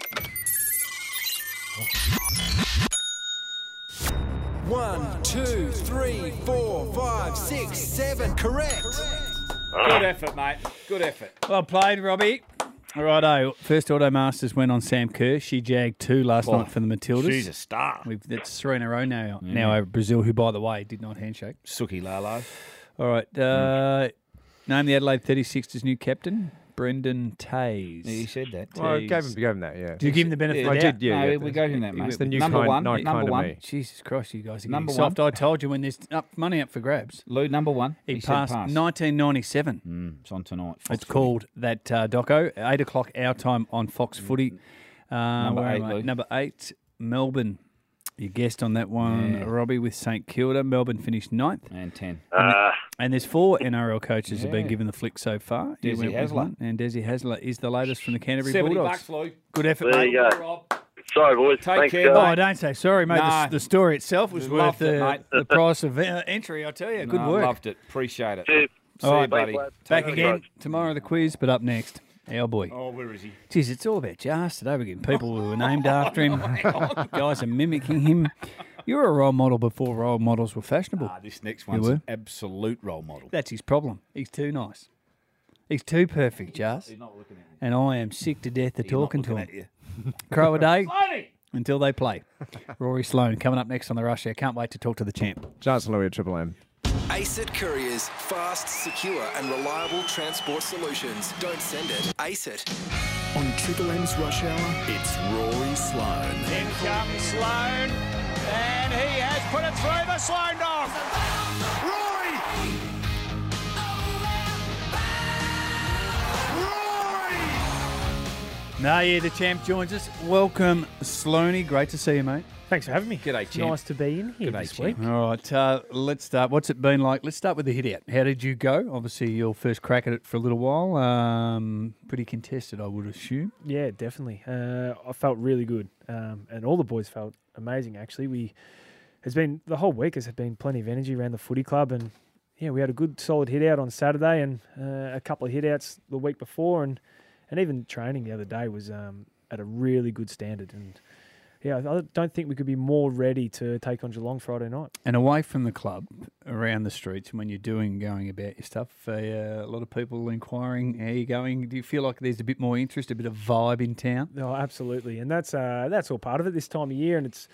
One, two, three, four, five, six, seven. Correct. Good effort, mate. Good effort. Well played, Robbie. All righto. First Automasters went on Sam Kerr. She jagged two last Oh, night for the Matildas. she's a star. We've, that's three in a row now. Yeah. Now over Brazil, who, by the way, did not handshake. Suki Lalo. All right. Uh, name the Adelaide thirty-sixers new captain, Brendan Tays. Yeah, you said that. Well, I gave him, gave him that, yeah. Did you give him the benefit Yeah, of I the doubt? did, yeah, No, yeah. we gave him that, mate. It's the new Number kind, one, no number kind one. of me. Jesus Christ, you guys are Number getting soft. one. I told you when there's up, money up for grabs. Lou, number one. He, He said passed pass. nineteen ninety-seven. Mm, it's on tonight. Fox It's Footy. called that uh, doco, eight o'clock our time on Fox Footy. Uh, Number where eight, am I? Lou. Number eight, Melbourne. You guessed on that one, Yeah. Robbie, with St Kilda. Melbourne finished ninth. And ten. Uh, And there's four N R L coaches have been Yeah. given the flick so far. You Desi went with Hasler. one, and Desi Hasler is the latest from the Canterbury seventy Bulldogs. bucks, Lou. Good effort, there mate. you go. Sorry, boys. Take Thanks, care, guys. Oh, don't say sorry, mate. Nah. The, the story itself was worth Loved it, the, mate. the price of uh, entry, I tell you. Good No, work. Loved it. Appreciate it. Cheers. See All you, right, buddy. lads. Back Thanks, again guys. tomorrow, the quiz, but up next, our boy. Oh, where is he? Geez, it's all about Jars today. We're getting people who are named after him. Guys are mimicking him. You were a role model before role models were fashionable. Ah, this next You one's were? an absolute role model. That's his problem. He's too nice. He's too perfect, Jars. He's not looking at you. And I am sick to death of He's not talking to looking him. at you. Crow a day Sloaney! until they play. Rory Sloane coming up next on the Rush Hour. Can't wait to talk to the champ. Charles Louis at Triple M. ACET Couriers. Fast, secure and reliable transport solutions. Don't send it. ACET. On Triple M's Rush Hour, it's Rory Sloane. In comes Sloane, and he has put it through the Sloane dog. Rory! No, yeah, the champ joins us. Welcome, Sloaney. Great to see you, mate. Thanks for having me. G'day, champ. Nice to be in here G'day, this champ. week. All right, uh, let's start. What's it been like? Let's start with the hit out. How did you go? Obviously, your first crack at it for a little while. Um, pretty contested, I would assume. Yeah, definitely. Uh, I felt really good, um, and all the boys felt amazing. Actually, we has been the whole week has been plenty of energy around the footy club, and yeah, we had a good solid hit out on Saturday, and uh, a couple of hit outs the week before, and and even training the other day was um, at a really good standard. And yeah, I don't think we could be more ready to take on Geelong Friday night. And away from the club, around the streets, and when you're doing, going about your stuff, uh, a lot of people inquiring, how you going? Do you feel like there's a bit more interest, a bit of vibe in town? Oh, absolutely, and that's uh, that's all part of it this time of year, and it's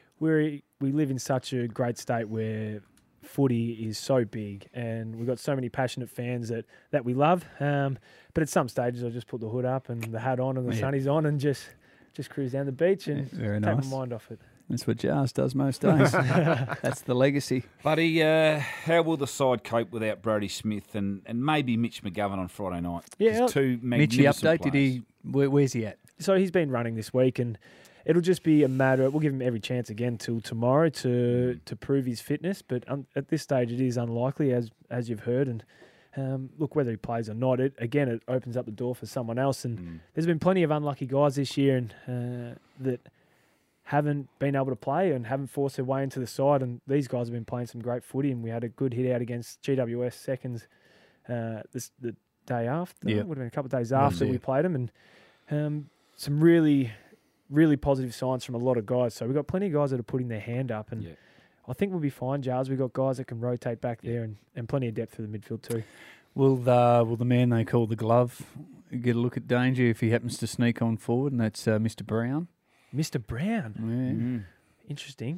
we we live in such a great state where footy is so big, and we've got so many passionate fans that, that we love. Um, but at some stages, I just put the hood up and the hat on and the Yeah. sunnies on, and just just cruise down the beach and Yeah, very take nice. my mind off it. That's what Jars does most days. That's the legacy. Buddy, uh, how will the side cope without Brody Smith and, and maybe Mitch McGovern on Friday night? 'Cause Yeah, two Mitchie magnificent update, did players. he, where, where's he at? So he's been running this week, and it'll just be a matter. We'll give him every chance again till tomorrow to to prove his fitness. But um, at this stage, it is unlikely, as as you've heard. And um, look, whether he plays or not, it again it opens up the door for someone else. And Mm. there's been plenty of unlucky guys this year, and uh, that haven't been able to play and haven't forced their way into the side. And these guys have been playing some great footy, and we had a good hit out against G W S seconds uh, this the day after. Yeah. It would have been a couple of days Was, after yeah. we played them, and um, some really, really positive signs from a lot of guys. So we've got plenty of guys that are putting their hand up, and Yeah. I think we'll be fine, Jars. We've got guys that can rotate back there, and, and plenty of depth for the midfield too. Will the, will the man they call the glove get a look at danger if he happens to sneak on forward, and that's uh, Mister Brown? Mister Brown, Yeah. Mm. interesting.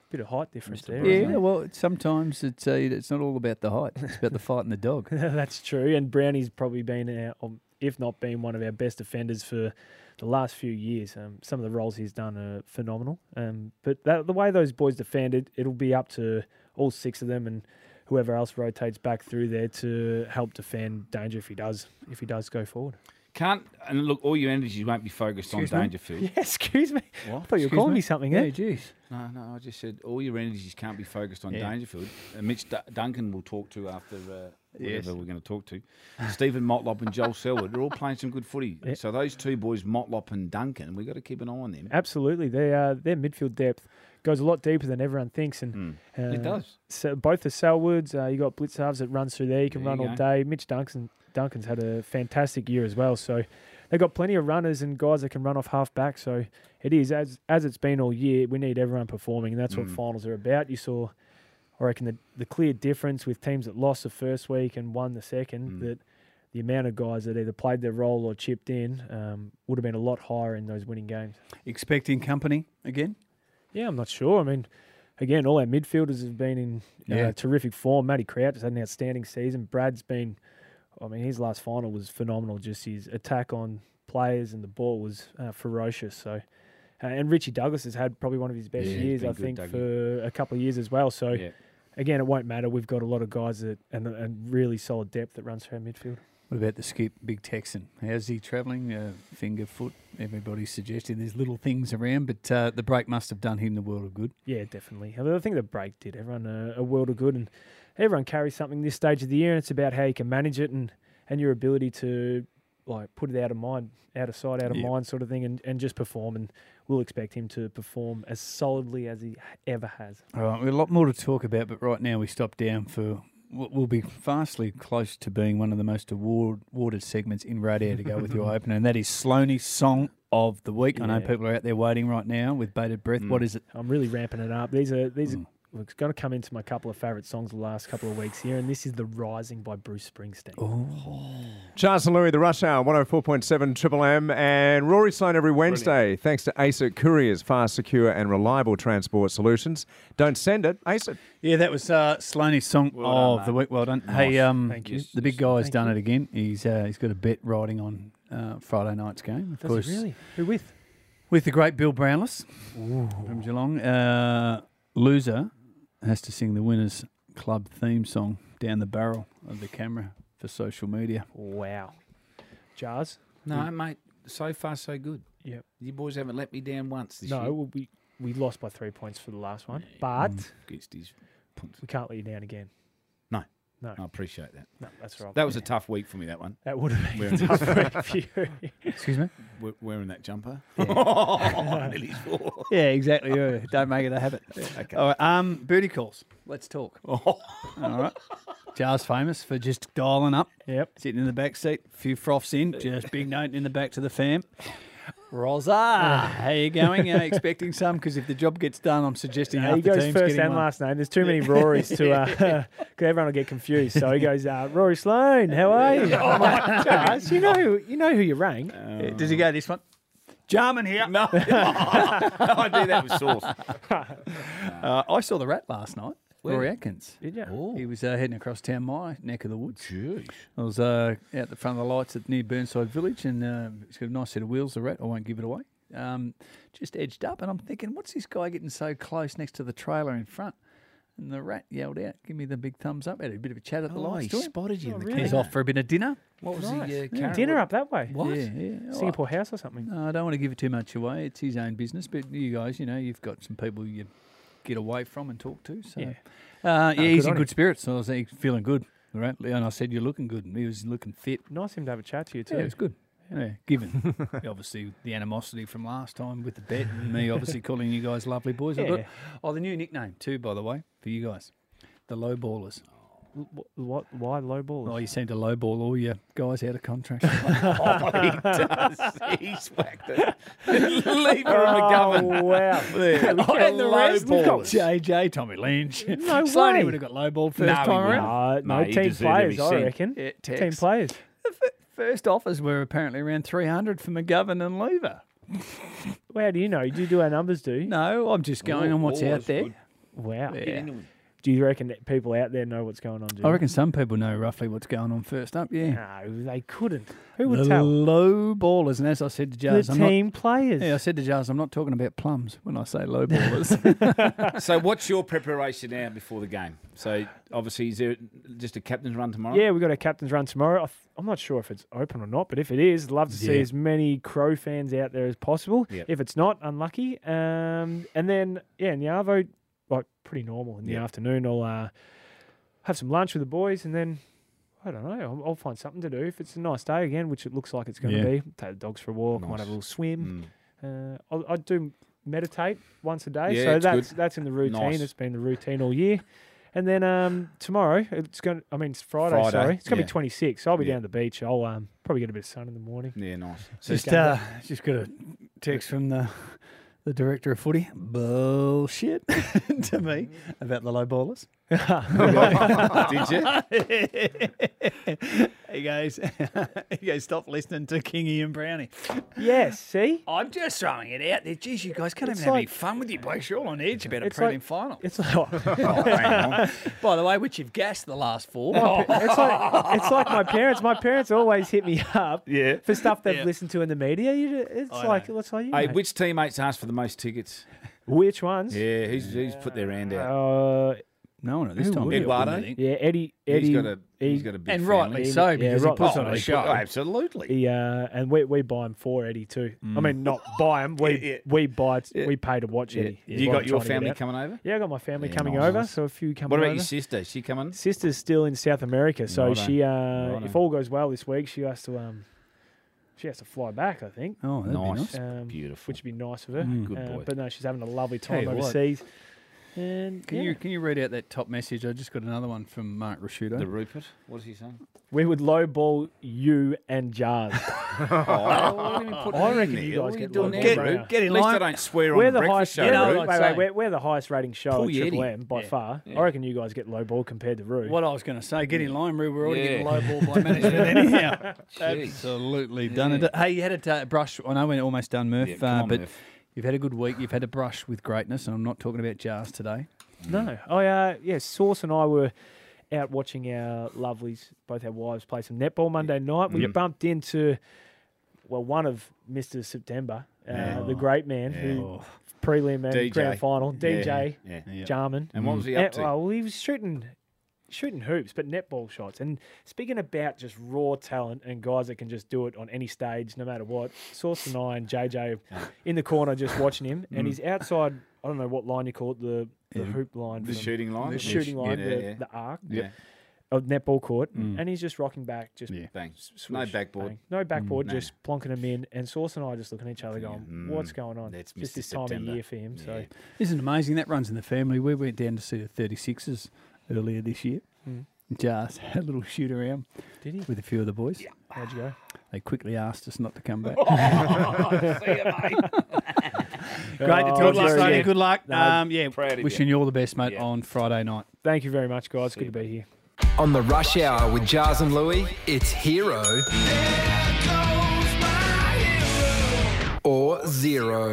bit of height difference there. Yeah, isn't it? well, sometimes it's uh, it's not all about the height. It's about the fight and the dog. That's true. And Brownie's probably been, our, um, if not been, one of our best defenders for the last few years. Um, some of the roles he's done are phenomenal. Um, but that, the way those boys defended, it'll be up to all six of them and whoever else rotates back through there to help defend Danger if he does if he does go forward. Can't and look, all your energies won't be focused Excuse on me? Dangerfield. Yeah, excuse me. What? I thought you were Excuse calling me something, eh? Yeah, jeez. No, no, I just said all your energies can't be focused on Yeah. Dangerfield. Uh, Mitch D- Duncan will talk to after uh, whatever Yes. we're going to talk to. Stephen Motlop and Joel Selwood are all playing some good footy. Yeah. So those two boys, Motlop and Duncan, we've got to keep an eye on them. Absolutely. They, uh, their midfield depth goes a lot deeper than everyone thinks. and uh, It does. So both the Selwoods, uh, you got blitz halves that runs through there. You can There run you all go. day. Mitch Duncan, Duncan's had a fantastic year as well. So they've got plenty of runners and guys that can run off half back. So it is, as as it's been all year, we need everyone performing, and that's what Mm. finals are about. You saw, I reckon, the, the clear difference with teams that lost the first week and won the second, Mm. that the amount of guys that either played their role or chipped in um, would have been a lot higher in those winning games. Expecting company again? Yeah, I'm not sure. I mean, again, all our midfielders have been in uh, Yeah. terrific form. Matty Crouch has had an outstanding season. Brad's been, I mean, his last final was phenomenal. Just his attack on players and the ball was uh, ferocious. So, uh, and Richie Douglas has had probably one of his best Yeah, he's years, been I good, think, Dougie. for a couple of years as well. So, Yeah. again, it won't matter. We've got a lot of guys that and, and really solid depth that runs through our midfield. What about the skip, Big Texan? How's he travelling? Uh, finger, foot? Everybody's suggesting there's little things around, but uh, the break must have done him the world of good. Yeah, definitely. I, mean, I think the break did everyone a, a world of good, and everyone carries something this stage of the year, and it's about how you can manage it and, and your ability to like put it out of mind, out of sight, out of Yep. mind, sort of thing, and, and just perform. And we'll expect him to perform as solidly as he ever has. All right, we've got a lot more to talk about, but right now we stop down for what will be vastly close to being one of the most award, awarded segments in radio to go with your opener, and that is Sloaney's Song of the Week. I know Yeah. people are out there waiting right now with bated breath. Mm. What is it? I'm really ramping it up. These are these Mm. are. It's going to come into my couple of favourite songs the last couple of weeks here, and this is The Rising by Bruce Springsteen. Charles and Louis, the Rush Hour, one oh four point seven Triple M, and Rory Sloane every Wednesday. Thanks to ACIT Couriers, fast, secure, and reliable transport solutions. Don't send it, ACIT. Yeah, that was uh, Sloaney's Song Well done, of the mate. Week. Well done. Nice. Hey, um, Thank you. the big guy's Thank done you. it again. He's uh, he's got a bet riding on uh, Friday night's game. Of Does course, he really? Who with? with the great Bill Brownless from Geelong. Uh, loser has to sing the winners' club theme song down the barrel of the camera for social media. Wow. Jars? No, mate. So far, so good. Yep. You boys haven't let me down once this No, year. well, we, we lost by three points for the last one, but Against his punts. we can't let you down again. No. No. I appreciate that. No, that's right. That was a tough week for me, that one. That would have been Wearing a tough that- week for you. Excuse me? We- Wearing that jumper. Yeah. Nearly four. Yeah, exactly. Yeah. Don't make it a habit. Okay. All right, um, booty calls. Let's talk. All right. Jar's famous for just dialing up. Yep. Sitting in the back seat, a few froths in, just big note in the back to the fam. Rosa, how you going? Uh, expecting some? Because if the job gets done, I'm suggesting No, half he the goes team's first getting and one. last name. There's too many Rorys to, uh, cause everyone will get confused. So he goes, uh, Rory Sloane, how are you? I'm like, Jars, you know who you know who you rang. Yeah, does he go this one? Jarman here. No. I do that with sauce. Uh, I saw the rat last night. Where? Rory Atkins. Did you? Oh. He was uh, heading across town, my neck of the woods. Jeez. I was uh, out the front of the lights at near Burnside Village, and uh, he's got a nice set of wheels, the rat. I won't give it away. Um, just edged up, and I'm thinking, what's this guy getting so close next to the trailer in front? And the rat yelled out, give me the big thumbs up. Had a bit of a chat at the Oh, lights he to him. spotted you Oh, in the really? He's car. off for a bit of dinner. What was Nice. the uh, Yeah, carrot? dinner up that way. What? Yeah, yeah. Singapore House or something. No, I don't want to give it too much away. It's his own business, but you guys, you know, you've got some people you get away from and talk to. So, Yeah. uh, yeah, No, he's good in on good him. spirits. So I was like, feeling good. All right, and I said, you're looking good. And he was looking fit. Nice of him to have a chat to you too. Yeah, it was good. Yeah, given obviously the animosity from last time with the bet and me obviously calling you guys lovely boys. I've got- Yeah. Oh, the new nickname too, by the way, for you guys, the low ballers. What? what why low balls? Oh, you seem to low ball all your guys out of contract. Oh, he does. He's whacked it. Lever Oh, McGovern. wow. There. Oh, and the Low rest, we've got ballers. J J, Tommy Lynch. No Slaney way. would have got low ball first No, he time wouldn't. around. No, no Mate, he team deserved players, every I cent. reckon. Yeah, team Tex. players. The f- first offers were apparently around three hundred for McGovern and Lever. Well, how do you know? Do you do our numbers, do you? No, I'm just going Oh, on what's oh, out that's there. good. Wow. Yeah. Get into it. Do you reckon that people out there know what's going on, Jim? I reckon some people know roughly what's going on first up, yeah. No, they couldn't. Who would the tell? low ballers, and as I said to Jars, The I'm not- team players. Yeah, I said to Jars, I'm not talking about plums when I say low ballers. So what's your preparation now before the game? So obviously, is there just a captain's run tomorrow? Yeah, we've got a captain's run tomorrow. I th- I'm not sure if it's open or not, but if it is, I'd love to see Yeah. as many Crow fans out there as possible. Yep. If it's not, unlucky. Um, and then, yeah, in the Arvo, like pretty normal in the Yep. afternoon. I'll uh, have some lunch with the boys and then, I don't know, I'll, I'll find something to do. If it's a nice day again, which it looks like it's going to Yeah. be, take the dogs for a walk, might Nice. have a little swim. Uh, I'll, I do meditate once a day, Yeah, so it's that's good. that's in the routine. Nice. It's been the routine all year. And then um, tomorrow, it's going. I mean, it's Friday. Friday, Sorry, it's going to yeah. be twenty-six. So I'll be Yeah. down at the beach. I'll um, probably get a bit of sun in the morning. Yeah, nice. just, go uh, back. just got a text from the the director of footy. Bullshit to me about the low ballers. Did you? He goes, he goes, stop listening to Kingy and Brownie. Yes, see? I'm just throwing it out there. Geez, you guys can't It's even have any like- fun with you blokes. You're all on edge about a It's prelim like- final. It's like, Oh, hang on. By the way, which you've gassed the last four. My pa- it's like it's like my parents. My parents always hit me up Yeah. for stuff they've Yeah. listened to in the media. You, ju- it's I like know. let's like you. Hey, mate. which teammates asked for the most tickets? Which ones? Yeah, who's, who's put their hand out? Uh, No one at this Who time. would would, Eduardo? wouldn't he? yeah, Eddie. Eddie. He's got a he- he's got a big And family. rightly He- so, yeah, because right- he puts oh, on a he show. Oh, absolutely. He, uh, and we we buy him for Eddie too. I mean, not buy him. We Yeah, yeah. we buy it. Yeah. We pay to watch Yeah. Eddie. is You what got I'm your trying to get family at. coming over? Yeah, I got my family Yeah, coming nice. over. So a few coming What about over. your sister? Is she coming? Sister's still in South America, so Righto. she, uh, Righto. if all goes well this week, she has to, um, she has to fly back. I think. Oh, that'd be Nice. nice. Um, Beautiful. Which would be nice of her. Mm. Good Uh, boy. But no, she's having a lovely Tell time you what. overseas. And Can yeah, you can you read out that top message? I just got another one from Mark Rashudo. The Rupert? What is he saying? we would lowball you and Jars. Oh, I reckon you guys get doing lowballed there, right now. Rube? Get in At least line. I don't swear We're on the the highest. breakfast show, You know, Rube. wait, I'd wait, say. we're, we're the highest rating show Pull at your Triple Eddie. M by Yeah. far. Yeah. I reckon you guys get low ball compared to Roo. What I was going to say, get in line, Roo. We're already Yeah. getting low ball by management anyhow. Jeez. Absolutely done it. Hey, you had a t- brush. I know we're almost done, Murph, Yeah, come uh, on, but Murph. you've had a good week. You've had a brush with greatness, and I'm not talking about Jars today. No, I uh, yeah, Sauce and I were out watching our lovelies, both our wives, play some netball Monday night. We Yep. bumped into well one of Mister September, uh, Yeah. the great man Yeah. who Oh. prelim and D J. grand final, D J Yeah. Yeah. Jarman. And what was he up And- to? well, he was shooting. Shooting hoops, but netball shots. And speaking about just raw talent and guys that can just do it on any stage, no matter what, Sauce and I and J J in the corner just watching him, and he's outside. I don't know what line you call it, the, the Yeah. hoop line, The from- shooting line? the Yeah. shooting line, Yeah, the, yeah. the arc Yeah. of netball court, Mm. and he's just rocking back, just Yeah. Bang. swish, No backboard. bang. no backboard, No. just plonking him in. And Sauce and I just looking at each other, going, Mm. "What's going on?" That's just Mister this time September. of year for him. So Yeah. Isn't it amazing? That runs in the family. We went down to see the thirty-sixers earlier this year. Mm. Jars had a little shoot around did he? with a few of the boys. How'd you go? They quickly asked us not to come back. See you, mate. Great to Oh, talk to you, very Sonny. good. Good luck. No, Um, yeah, proud of you. wishing you all the best, mate, Yeah. on Friday night. Thank you very much, guys. Good to be here. On the Rush Hour with Jars and Louie, it's Hero or Zero.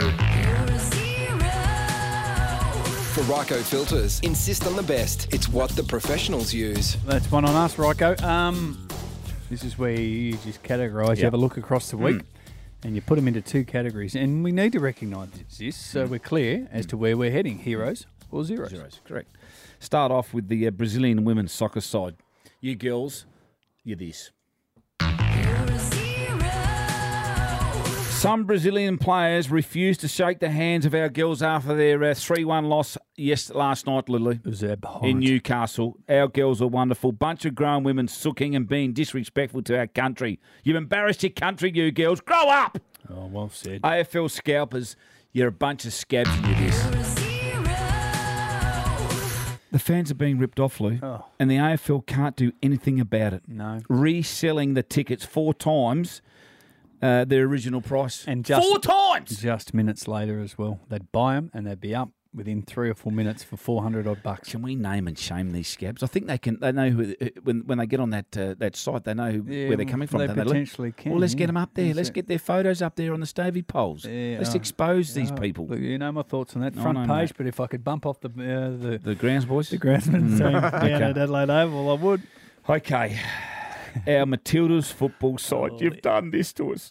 For Ryco Filters, insist on the best. It's what the professionals use. That's one on us, Ryko. Um, this is where you just categorise. You Yep. have a look across the week, Mm. and you put them into two categories. And we need to recognise this so we're clear as to where we're heading: heroes or zeros. Zeros, correct. Start off with the uh, Brazilian women's soccer side. You girls, you this. Some Brazilian players refused to shake the hands of our girls after their uh, three one loss yes, last night, Lily, It was abhorrent. in Newcastle. Our girls are wonderful. Bunch of grown women sooking and being disrespectful to our country. You've embarrassed your country, you girls. Grow up! Oh, well said. A F L scalpers, you're a bunch of scabs and you this. The fans are being ripped off, Lou, Oh. and the A F L can't do anything about it. No. Reselling the tickets four times uh, their original price. And just four times! Just minutes later as well, they'd buy them and they'd be up within three or four minutes for four hundred odd bucks. Can we name and shame these scabs? I think they can. They know who when when they get on that uh, that site. They know who, Yeah, where they're coming from. they don't let- potentially can, Well, let's yeah. get them up there. That's Let's it. get their photos up there on the Stevie poles. Yeah, let's oh, expose these oh, people. Look, you know my thoughts on that I front know, page, mate. but if I could bump off the uh, the The grounds boys, the groundsman Mm. team down Okay. at Adelaide Oval, I would. Okay, our Matildas football side. Oh, You've done this to us.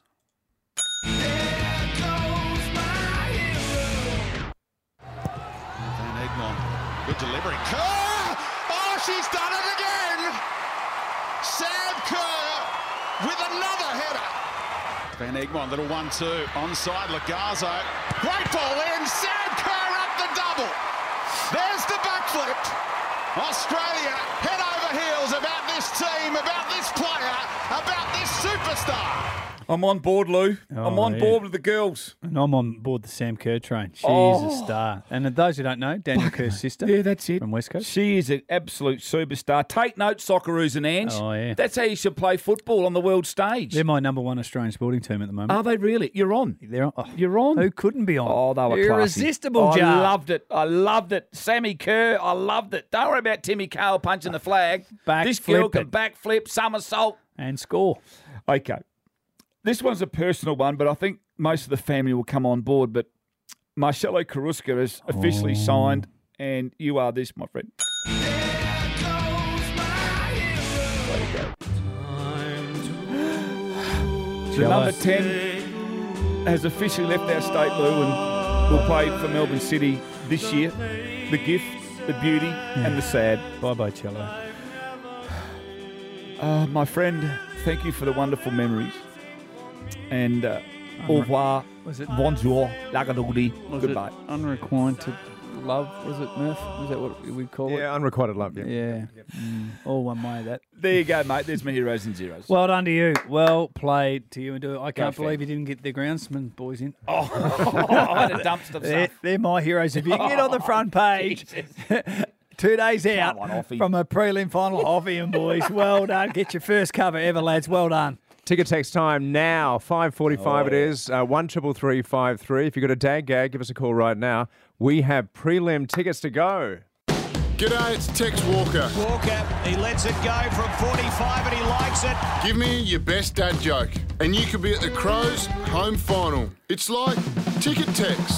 Van Egmond, good delivery. Kerr! Oh, she's done it again! Sam Kerr with another header. Van Egmond, little one two, onside, Lagazzo. Great ball in, Sam Kerr up the double. There's the backflip. Australia head over heels about this team, about this player, about this superstar. I'm on board, Lou. I'm Oh, on yeah. board with the girls. And I'm on board the Sam Kerr train. She's Oh. a star. And those who don't know, Daniel Kerr's sister. Yeah, that's it. From West Coast. She is an absolute superstar. Take note, Socceroos and Ange. Oh, yeah. That's how you should play football on the world stage. They're my number one Australian sporting team at the moment. Are they really? You're on. They're on. Oh, You're on. who couldn't be on? Oh, they were classy. Irresistible, I Jar. loved it. I loved it. Sammy Kerr, I loved it. Don't worry about Timmy Cale punching the flag. Back this girl flip can it. backflip, somersault. And score. Okay. This one's a personal one, but I think most of the family will come on board. But Marcelo Caruska has officially Oh. signed, and you are this, my friend. The Shall number I? ten has officially left our state, Lou, and will play for Melbourne City this year. The gift, the beauty, and the sad. Bye-bye, Cello. Uh, my friend, thank you for the wonderful memories. And uh, au revoir, Was it- bonjour, lagadudi, Was goodbye. it unrequited love? Was it, Murph? Was that what we call it? Yeah, unrequited love. Yeah. Yeah. Mm, all one way, that. There you go, mate. There's my heroes and zeros. Well done to you. Well played to you. And do I can't Go, believe Fed. you didn't get the groundsman boys in. Oh, I had a dumpster of They're, stuff. they're my heroes. If you can get on the front page, two days out on, Offie. from a prelim final, Offie and boys. Well done. Get your first cover ever, lads. Well done. Ticket text time now. five forty-five Oh. it is. Uh, one triple three five three. If you've got a dag gag, give us a call right now. We have prelim tickets to go. G'day, it's Tex Walker. Walker, he lets it go from forty-five and he likes it. Give me your best dad joke, and you could be at the Crows home final. It's like ticket text.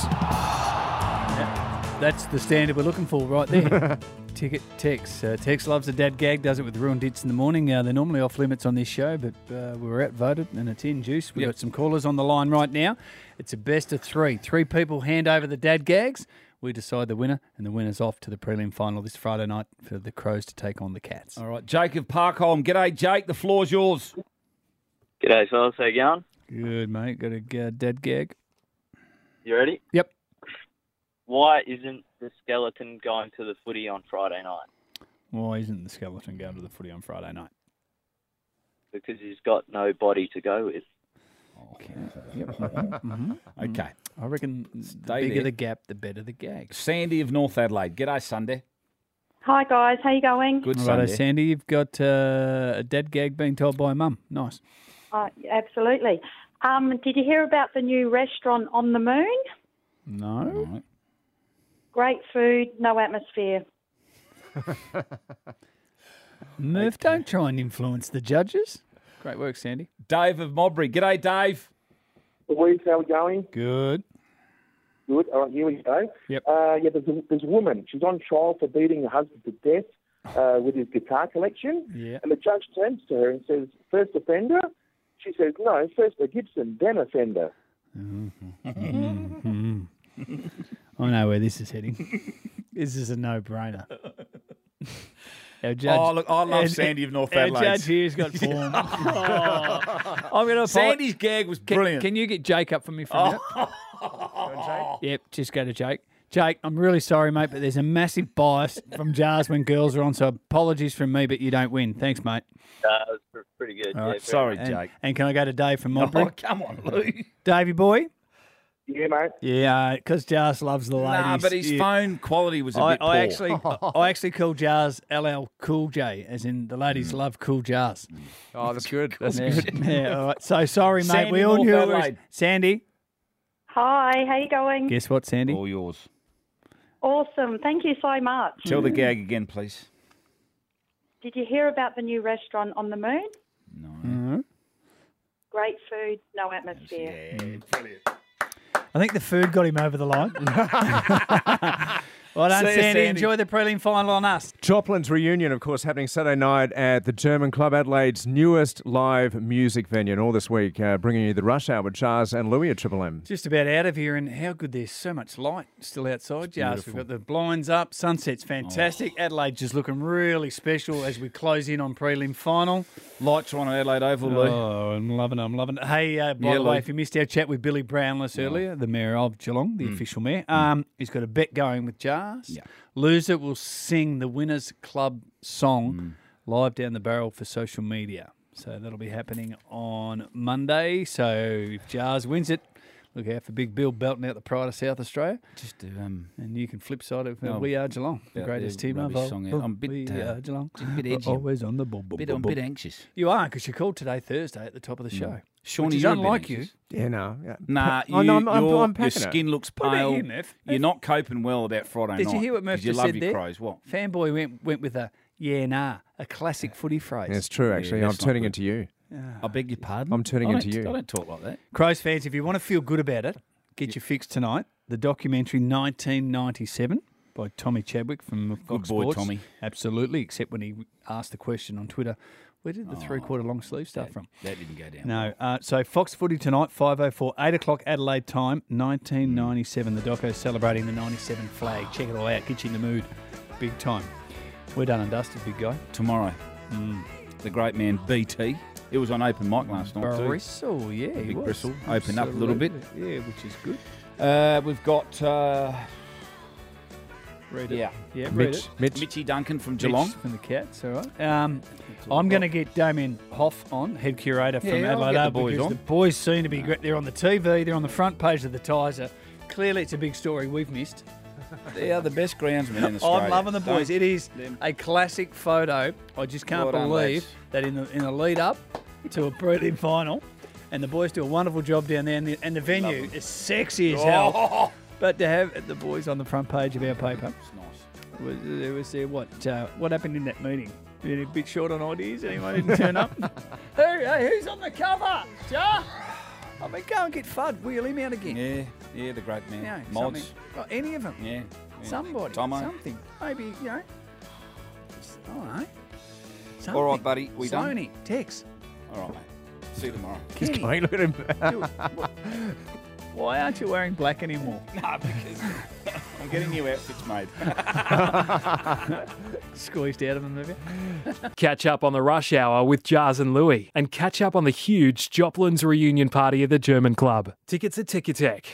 That's the standard we're looking for right there. Ticket Tex. Uh, Tex loves a dad gag, does it with ruined hits in the morning. Uh, they're normally off limits on this show, but uh, we were outvoted and it's in juice. We've Yep. got some callers on the line right now. It's a best of three. Three people hand over the dad gags. We decide the winner, and the winner's off to the prelim final this Friday night for the Crows to take on the Cats. All right, Jacob Parkholm. G'day, Jake. The floor's yours. G'day, fellas. How you going? Good, mate. Got a uh, dad gag? You ready? Yep. Why isn't the skeleton going to the footy on Friday night? Why isn't the skeleton going to the footy on Friday night? Because he's got no body to go with. Okay. Yep. Mm-hmm. Okay. I reckon the Stay bigger there. the gap, the better the gag. Sandy of North Adelaide. G'day, Sunday. Hi guys, how you going? Good Righto, Sunday. Sandy, you've got uh, a dad gag being told by mum. Nice. Uh, absolutely. Um, did you hear about the new restaurant on the moon? No. Great food, no atmosphere. Murph, don't try and influence the judges. Great work, Sandy. Dave of Modbury. G'day, Dave. Louise, how are we going? Good. Good. All right, here we go. Yep. Uh, yeah, there's a, there's a woman. She's on trial for beating her husband to death uh, with his guitar collection. Yeah. And the judge turns to her and says, first offender? She says, no, first a Gibson, then offender. Mm-hmm. I know where this is heading. This is a no-brainer. Our judge, Oh, look, I love our- Sandy of North our Adelaide. judge here's got form. Oh. I'm going to Sandy's gag was Can, brilliant. can you get Jake up for me for a minute? Yep, just go to Jake. Jake, I'm really sorry, mate, but there's a massive bias from Jars when girls are on, so apologies from me, but you don't win. Thanks, mate. Uh, it was pr- pretty good. All yeah, right. very Sorry, much. And, Jake. and can I go to Dave from Modbury? Oh, come on, Lou. Davey boy? Yeah, mate. Yeah, because Jars loves the ladies. Nah, but his Yeah. phone quality was a I, bit poor. I actually, I actually call Jars L L Cool J, as in the ladies love cool Jars. Oh, that's good. That's yeah, good. yeah, all right. So sorry, mate. Sandy, we all North knew it was Adelaide. Sandy. Hi, how you going? Guess what, Sandy? All yours. Awesome. Thank you so much. Tell the gag again, please. Did you hear about the new restaurant on the moon? No. Mm-hmm. Great food, no atmosphere. Yeah, brilliant. I think the food got him over the line. Well done, See you, Sandy. Sandy. Enjoy the prelim final on us. Joplin's reunion, of course, happening Saturday night at the German Club, Adelaide's newest live music venue. And all this week, uh, bringing you the Rush Hour with Charles and Louis at Triple M. Just about out of here, and how good there's so much light still outside, Jars. We've got the blinds up, sunset's fantastic. Oh. Adelaide's just looking really special as we close in on prelim final. Lights are on at Adelaide Oval, Lee. Oh, I'm loving it, I'm loving it. Hey, uh, by Yeah, the way, Lee. if you missed our chat with Billy Brownless earlier, the mayor of Geelong, the Mm. official mayor, um, he's got a bet going with Jars. Yeah. Loser will sing the Winners Club song Mm. live down the barrel for social media. So that'll be happening on Monday. So if Jars wins it, look out for Big Bill belting out the pride of South Australia. Just to, um, and you can flip side of uh, Oh, We Are Geelong, the about greatest the team of rubbish all. song, yeah. I'm a bit, We uh, Are Geelong. just a bit We're edgy. always on the ball. ball, Bit- ball, I'm a ball. bit anxious. You are, because you called today, Thursday, at the top of the show. Mm. Shawnee, Which is you're a bit unlike you. anxious. Yeah, no. Yeah. Nah, Oh, you, no, I'm- I'm- your, I'm your packing it. skin looks What about pale. you, Murph? You're not coping well about Friday Did night. you hear what Murph 'cause you just love said your there? crows. What? Fanboy went went with a yeah nah, a classic footy phrase. It's true, actually. I'm that's not turning good. into you. I beg your pardon? I'm turning I into don't- you. I don't talk like that. Crows fans, if you want to feel good about it, get your fix tonight. The documentary nineteen ninety-seven by Tommy Chadwick from Fox boy, Sports. Tommy. Absolutely, except when he asked the question on Twitter, where did the three-quarter long sleeve start from? That didn't go down. No. Uh, so Fox Footy tonight, five oh four, eight o'clock Adelaide time, nineteen ninety-seven. The doco celebrating the ninety-seven flag. Check it all out. Get you in the mood. Big time. We're done and dusted, big guy. Tomorrow, Mm. the great man B T. It was on open mic last night too. Bristle, yeah, The he big was. bristle. Opened up a little bit. Absolutely. Yeah, which is good. Uh, we've got uh, Read it. yeah, Yeah, read Mitch, it. Mitch. Mitchy Duncan from Mitch Geelong. from the Cats, all right. Um, all I'm we've going to get Damien Hoff on, head curator from Yeah, I'll Adelaide get the Oval, boys because on. the boys seem to be great. They're on the T V, they're on the front page of the Tizer. Clearly, it's a big story we've missed. They are the best groundsmen in Australia. I'm loving the boys. Don't It is them- a classic photo. I just can't Well done, believe lads. that in the in the lead up to a prelim final, and the boys do a wonderful job down there, and the, and the venue Love them. is sexy as Oh. hell. But to have the boys on the front page of our paper, It's nice. was, there was there what uh, what happened in that meeting? Been a bit short on ideas. Anyone didn't turn up? hey, hey, who's on the cover? Jar? I mean, go and get Fudd. Wheel him out again. Yeah, yeah, the great man. You know, Mods. something. Well, any of them. Yeah, yeah. Somebody. Tomo. Something. Maybe, you know. I don't know. Something. All right, buddy. We done? Sony. Tex. All right, mate. See you tomorrow. He's Kenny. going, look at him. Do it. Why aren't you wearing black anymore? No, because I'm getting new outfits made. Squeezed out of them, have you? Catch up on the rush hour with Jars and Louis, and catch up on the huge Joplin's reunion party at the German Club. Tickets at Ticketek.